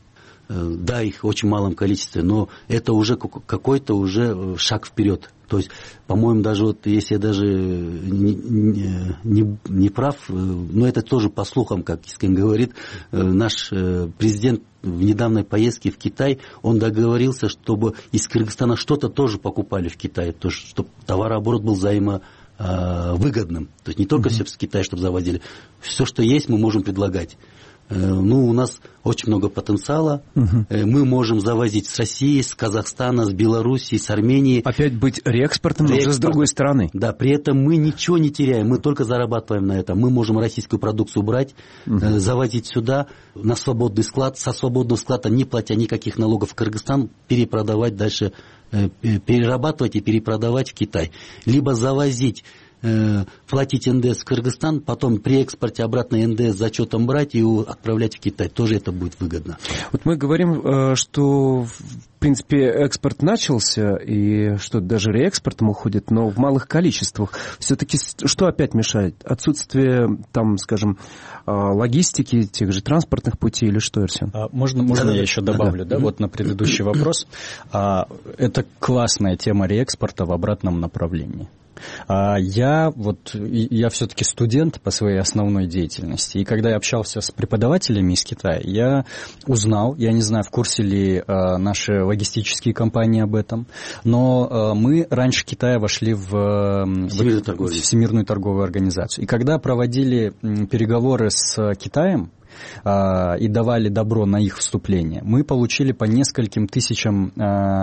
да, их в очень малом количестве, но это уже какой-то уже шаг вперед. То есть, по-моему, даже вот, если я даже не прав, но это тоже по слухам, как Искин говорит, наш президент в недавней поездке в Китай, он договорился, чтобы из Кыргызстана что-то тоже покупали в Китае, то есть, чтобы товарооборот был взаимовыгодным. То есть, не только все с Китая, чтобы завозили. Все, что есть, мы можем предлагать. Ну, у нас очень много потенциала. Мы можем завозить с России, с Казахстана, с Белоруссии, с Армении. Опять быть реэкспортом, но уже с другой стороны. Да, при этом мы ничего не теряем, мы только зарабатываем на этом. Мы можем российскую продукцию брать, завозить сюда на свободный склад, со свободного склада, не платя никаких налогов в Кыргызстан, перепродавать дальше, перерабатывать и перепродавать в Китай. Либо завозить, платить НДС в Кыргызстан, потом при экспорте обратно НДС с зачетом брать и отправлять в Китай. Тоже это будет выгодно. Вот мы говорим, что в принципе экспорт начался и что даже реэкспортом уходит, но в малых количествах. Все-таки что опять мешает? Отсутствие, там, скажем, логистики, тех же транспортных путей или что, Арсен? Можно я еще добавлю, да, вот на предыдущий вопрос. Это классная тема реэкспорта в обратном направлении. Я все-таки студент по своей основной деятельности, и когда я общался с преподавателями из Китая, я узнал, я не знаю, в курсе ли наши логистические компании об этом, но мы раньше Китая вошли в Всемирную торговую организацию. И когда проводили переговоры с Китаем, и давали добро на их вступление, мы получили по нескольким тысячам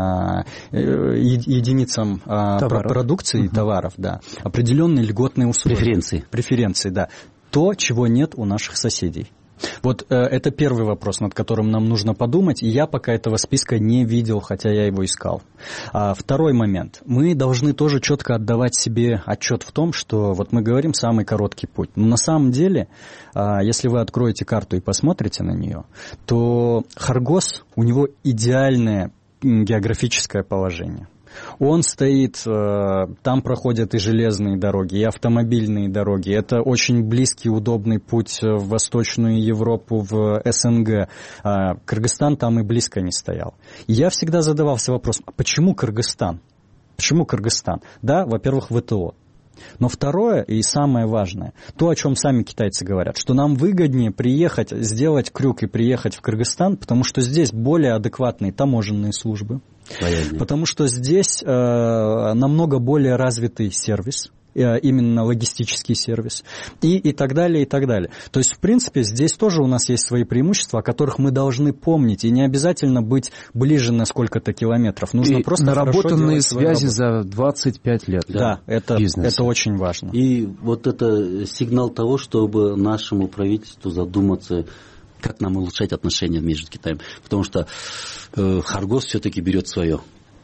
единицам продукции и товаров, да, определенные льготные условия. Преференции, да. То, чего нет у наших соседей. Вот это первый вопрос, над которым нам нужно подумать, и я пока этого списка не видел, хотя я его искал. Второй момент. Мы должны тоже четко отдавать себе отчет в том, что вот мы говорим самый короткий путь. Но на самом деле, если вы откроете карту и посмотрите на нее, то Хоргос, у него идеальное географическое положение. Он стоит, там проходят и железные дороги, и автомобильные дороги. Это очень близкий, удобный путь в Восточную Европу, в СНГ. Кыргызстан там и близко не стоял. И я всегда задавался вопросом, а почему Кыргызстан? Почему Кыргызстан? Да, во-первых, ВТО. Но второе и самое важное, то, о чем сами китайцы говорят, что нам выгоднее приехать, сделать крюк и приехать в Кыргызстан, потому что здесь более адекватные таможенные службы, потому что здесь намного более развитый сервис, именно логистический сервис, и так далее, и так далее. То есть, в принципе, здесь тоже у нас есть свои преимущества, о которых мы должны помнить, и не обязательно быть ближе на сколько-то километров. Нужно просто наработанные связи за 25 лет. Да, это очень важно. И вот это сигнал того, чтобы нашему правительству задуматься, как нам улучшать отношения между Китаем. Потому что Хоргос все-таки берет свое.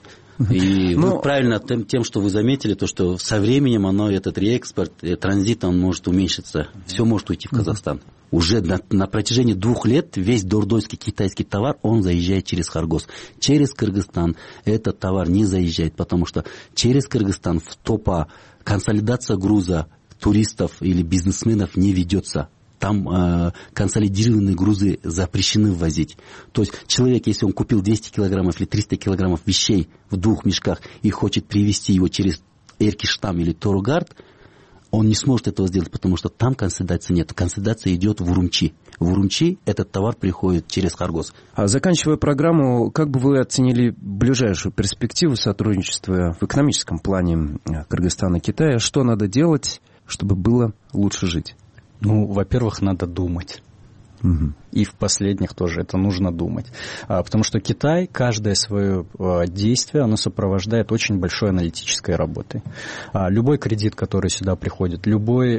И вы правильно тем, что вы заметили, то, что со временем этот реэкспорт, транзит, он может уменьшиться. Все может уйти в Казахстан. Уже на протяжении 2 лет весь дордойский китайский товар, он заезжает через Хоргос. Через Кыргызстан этот товар не заезжает, потому что через Кыргызстан в ТОПа консолидация груза туристов или бизнесменов не ведется. Там консолидированные грузы запрещены ввозить. То есть человек, если он купил 200 килограммов или 300 килограммов вещей в 2 мешках и хочет привезти его через Эркиштам или Торугард, он не сможет этого сделать, потому что там консолидации нет. Консолидация идет в Урумчи. В Урумчи этот товар приходит через Хоргос. Заканчивая программу, как бы вы оценили ближайшую перспективу сотрудничества в экономическом плане Кыргызстана и Китая? Что надо делать, чтобы было лучше жить? Во-первых, надо думать. И в последних тоже это нужно думать. Потому что Китай, каждое свое действие, оно сопровождает очень большой аналитической работой. Любой кредит, который сюда приходит, любой,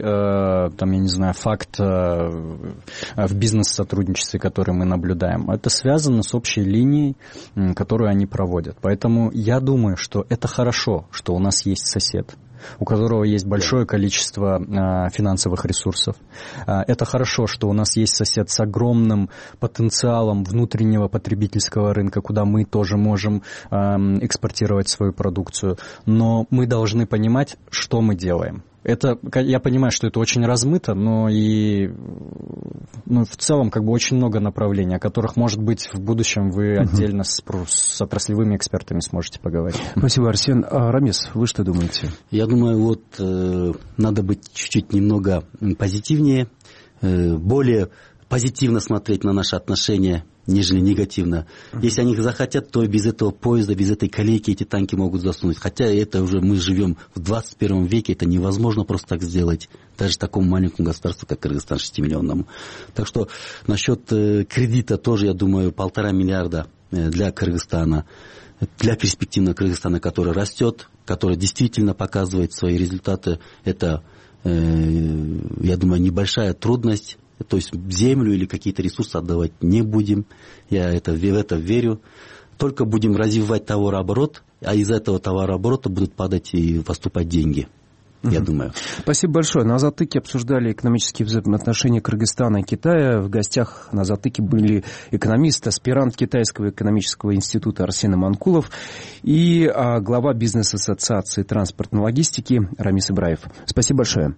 факт в бизнес-сотрудничестве, который мы наблюдаем, это связано с общей линией, которую они проводят. Поэтому я думаю, что это хорошо, что у нас есть сосед, у которого есть большое количество финансовых ресурсов. Это хорошо, что у нас есть сосед с огромным потенциалом внутреннего потребительского рынка, куда мы тоже можем экспортировать свою продукцию. Но мы должны понимать, что мы делаем. Это, я понимаю, что это очень размыто, но и в целом очень много направлений, о которых, может быть, в будущем вы отдельно с отраслевыми экспертами сможете поговорить. Спасибо, Арсен. Рамис, вы что думаете? Я думаю, надо быть чуть-чуть немного позитивнее, более позитивно смотреть на наши отношения, нежели негативно. Если они захотят, то без этого поезда, без этой колейки эти танки могут засунуть. Хотя это уже мы живем в 21 веке, это невозможно просто так сделать. Даже такому маленькому государству, как Кыргызстан, 6-миллионному. Так что насчет кредита тоже, я думаю, 1,5 миллиарда для Кыргызстана. Для перспективного Кыргызстана, который растет, который действительно показывает свои результаты. Это, я думаю, небольшая трудность. То есть землю или какие-то ресурсы отдавать не будем. Я в это верю. Только будем развивать товарооборот, а из этого товарооборота будут падать и поступать деньги. Я думаю. Спасибо большое. На «Затыке» обсуждали экономические взаимоотношения Кыргызстана и Китая. В гостях на «Затыке» были экономист, аспирант Китайского экономического института Арсен Иманкулов и глава бизнес-ассоциации транспортной логистики Рамис Ибраев. Спасибо большое.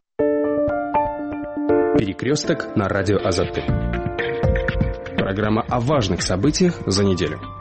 «Перекресток» на радио «Азатык». Программа о важных событиях за неделю.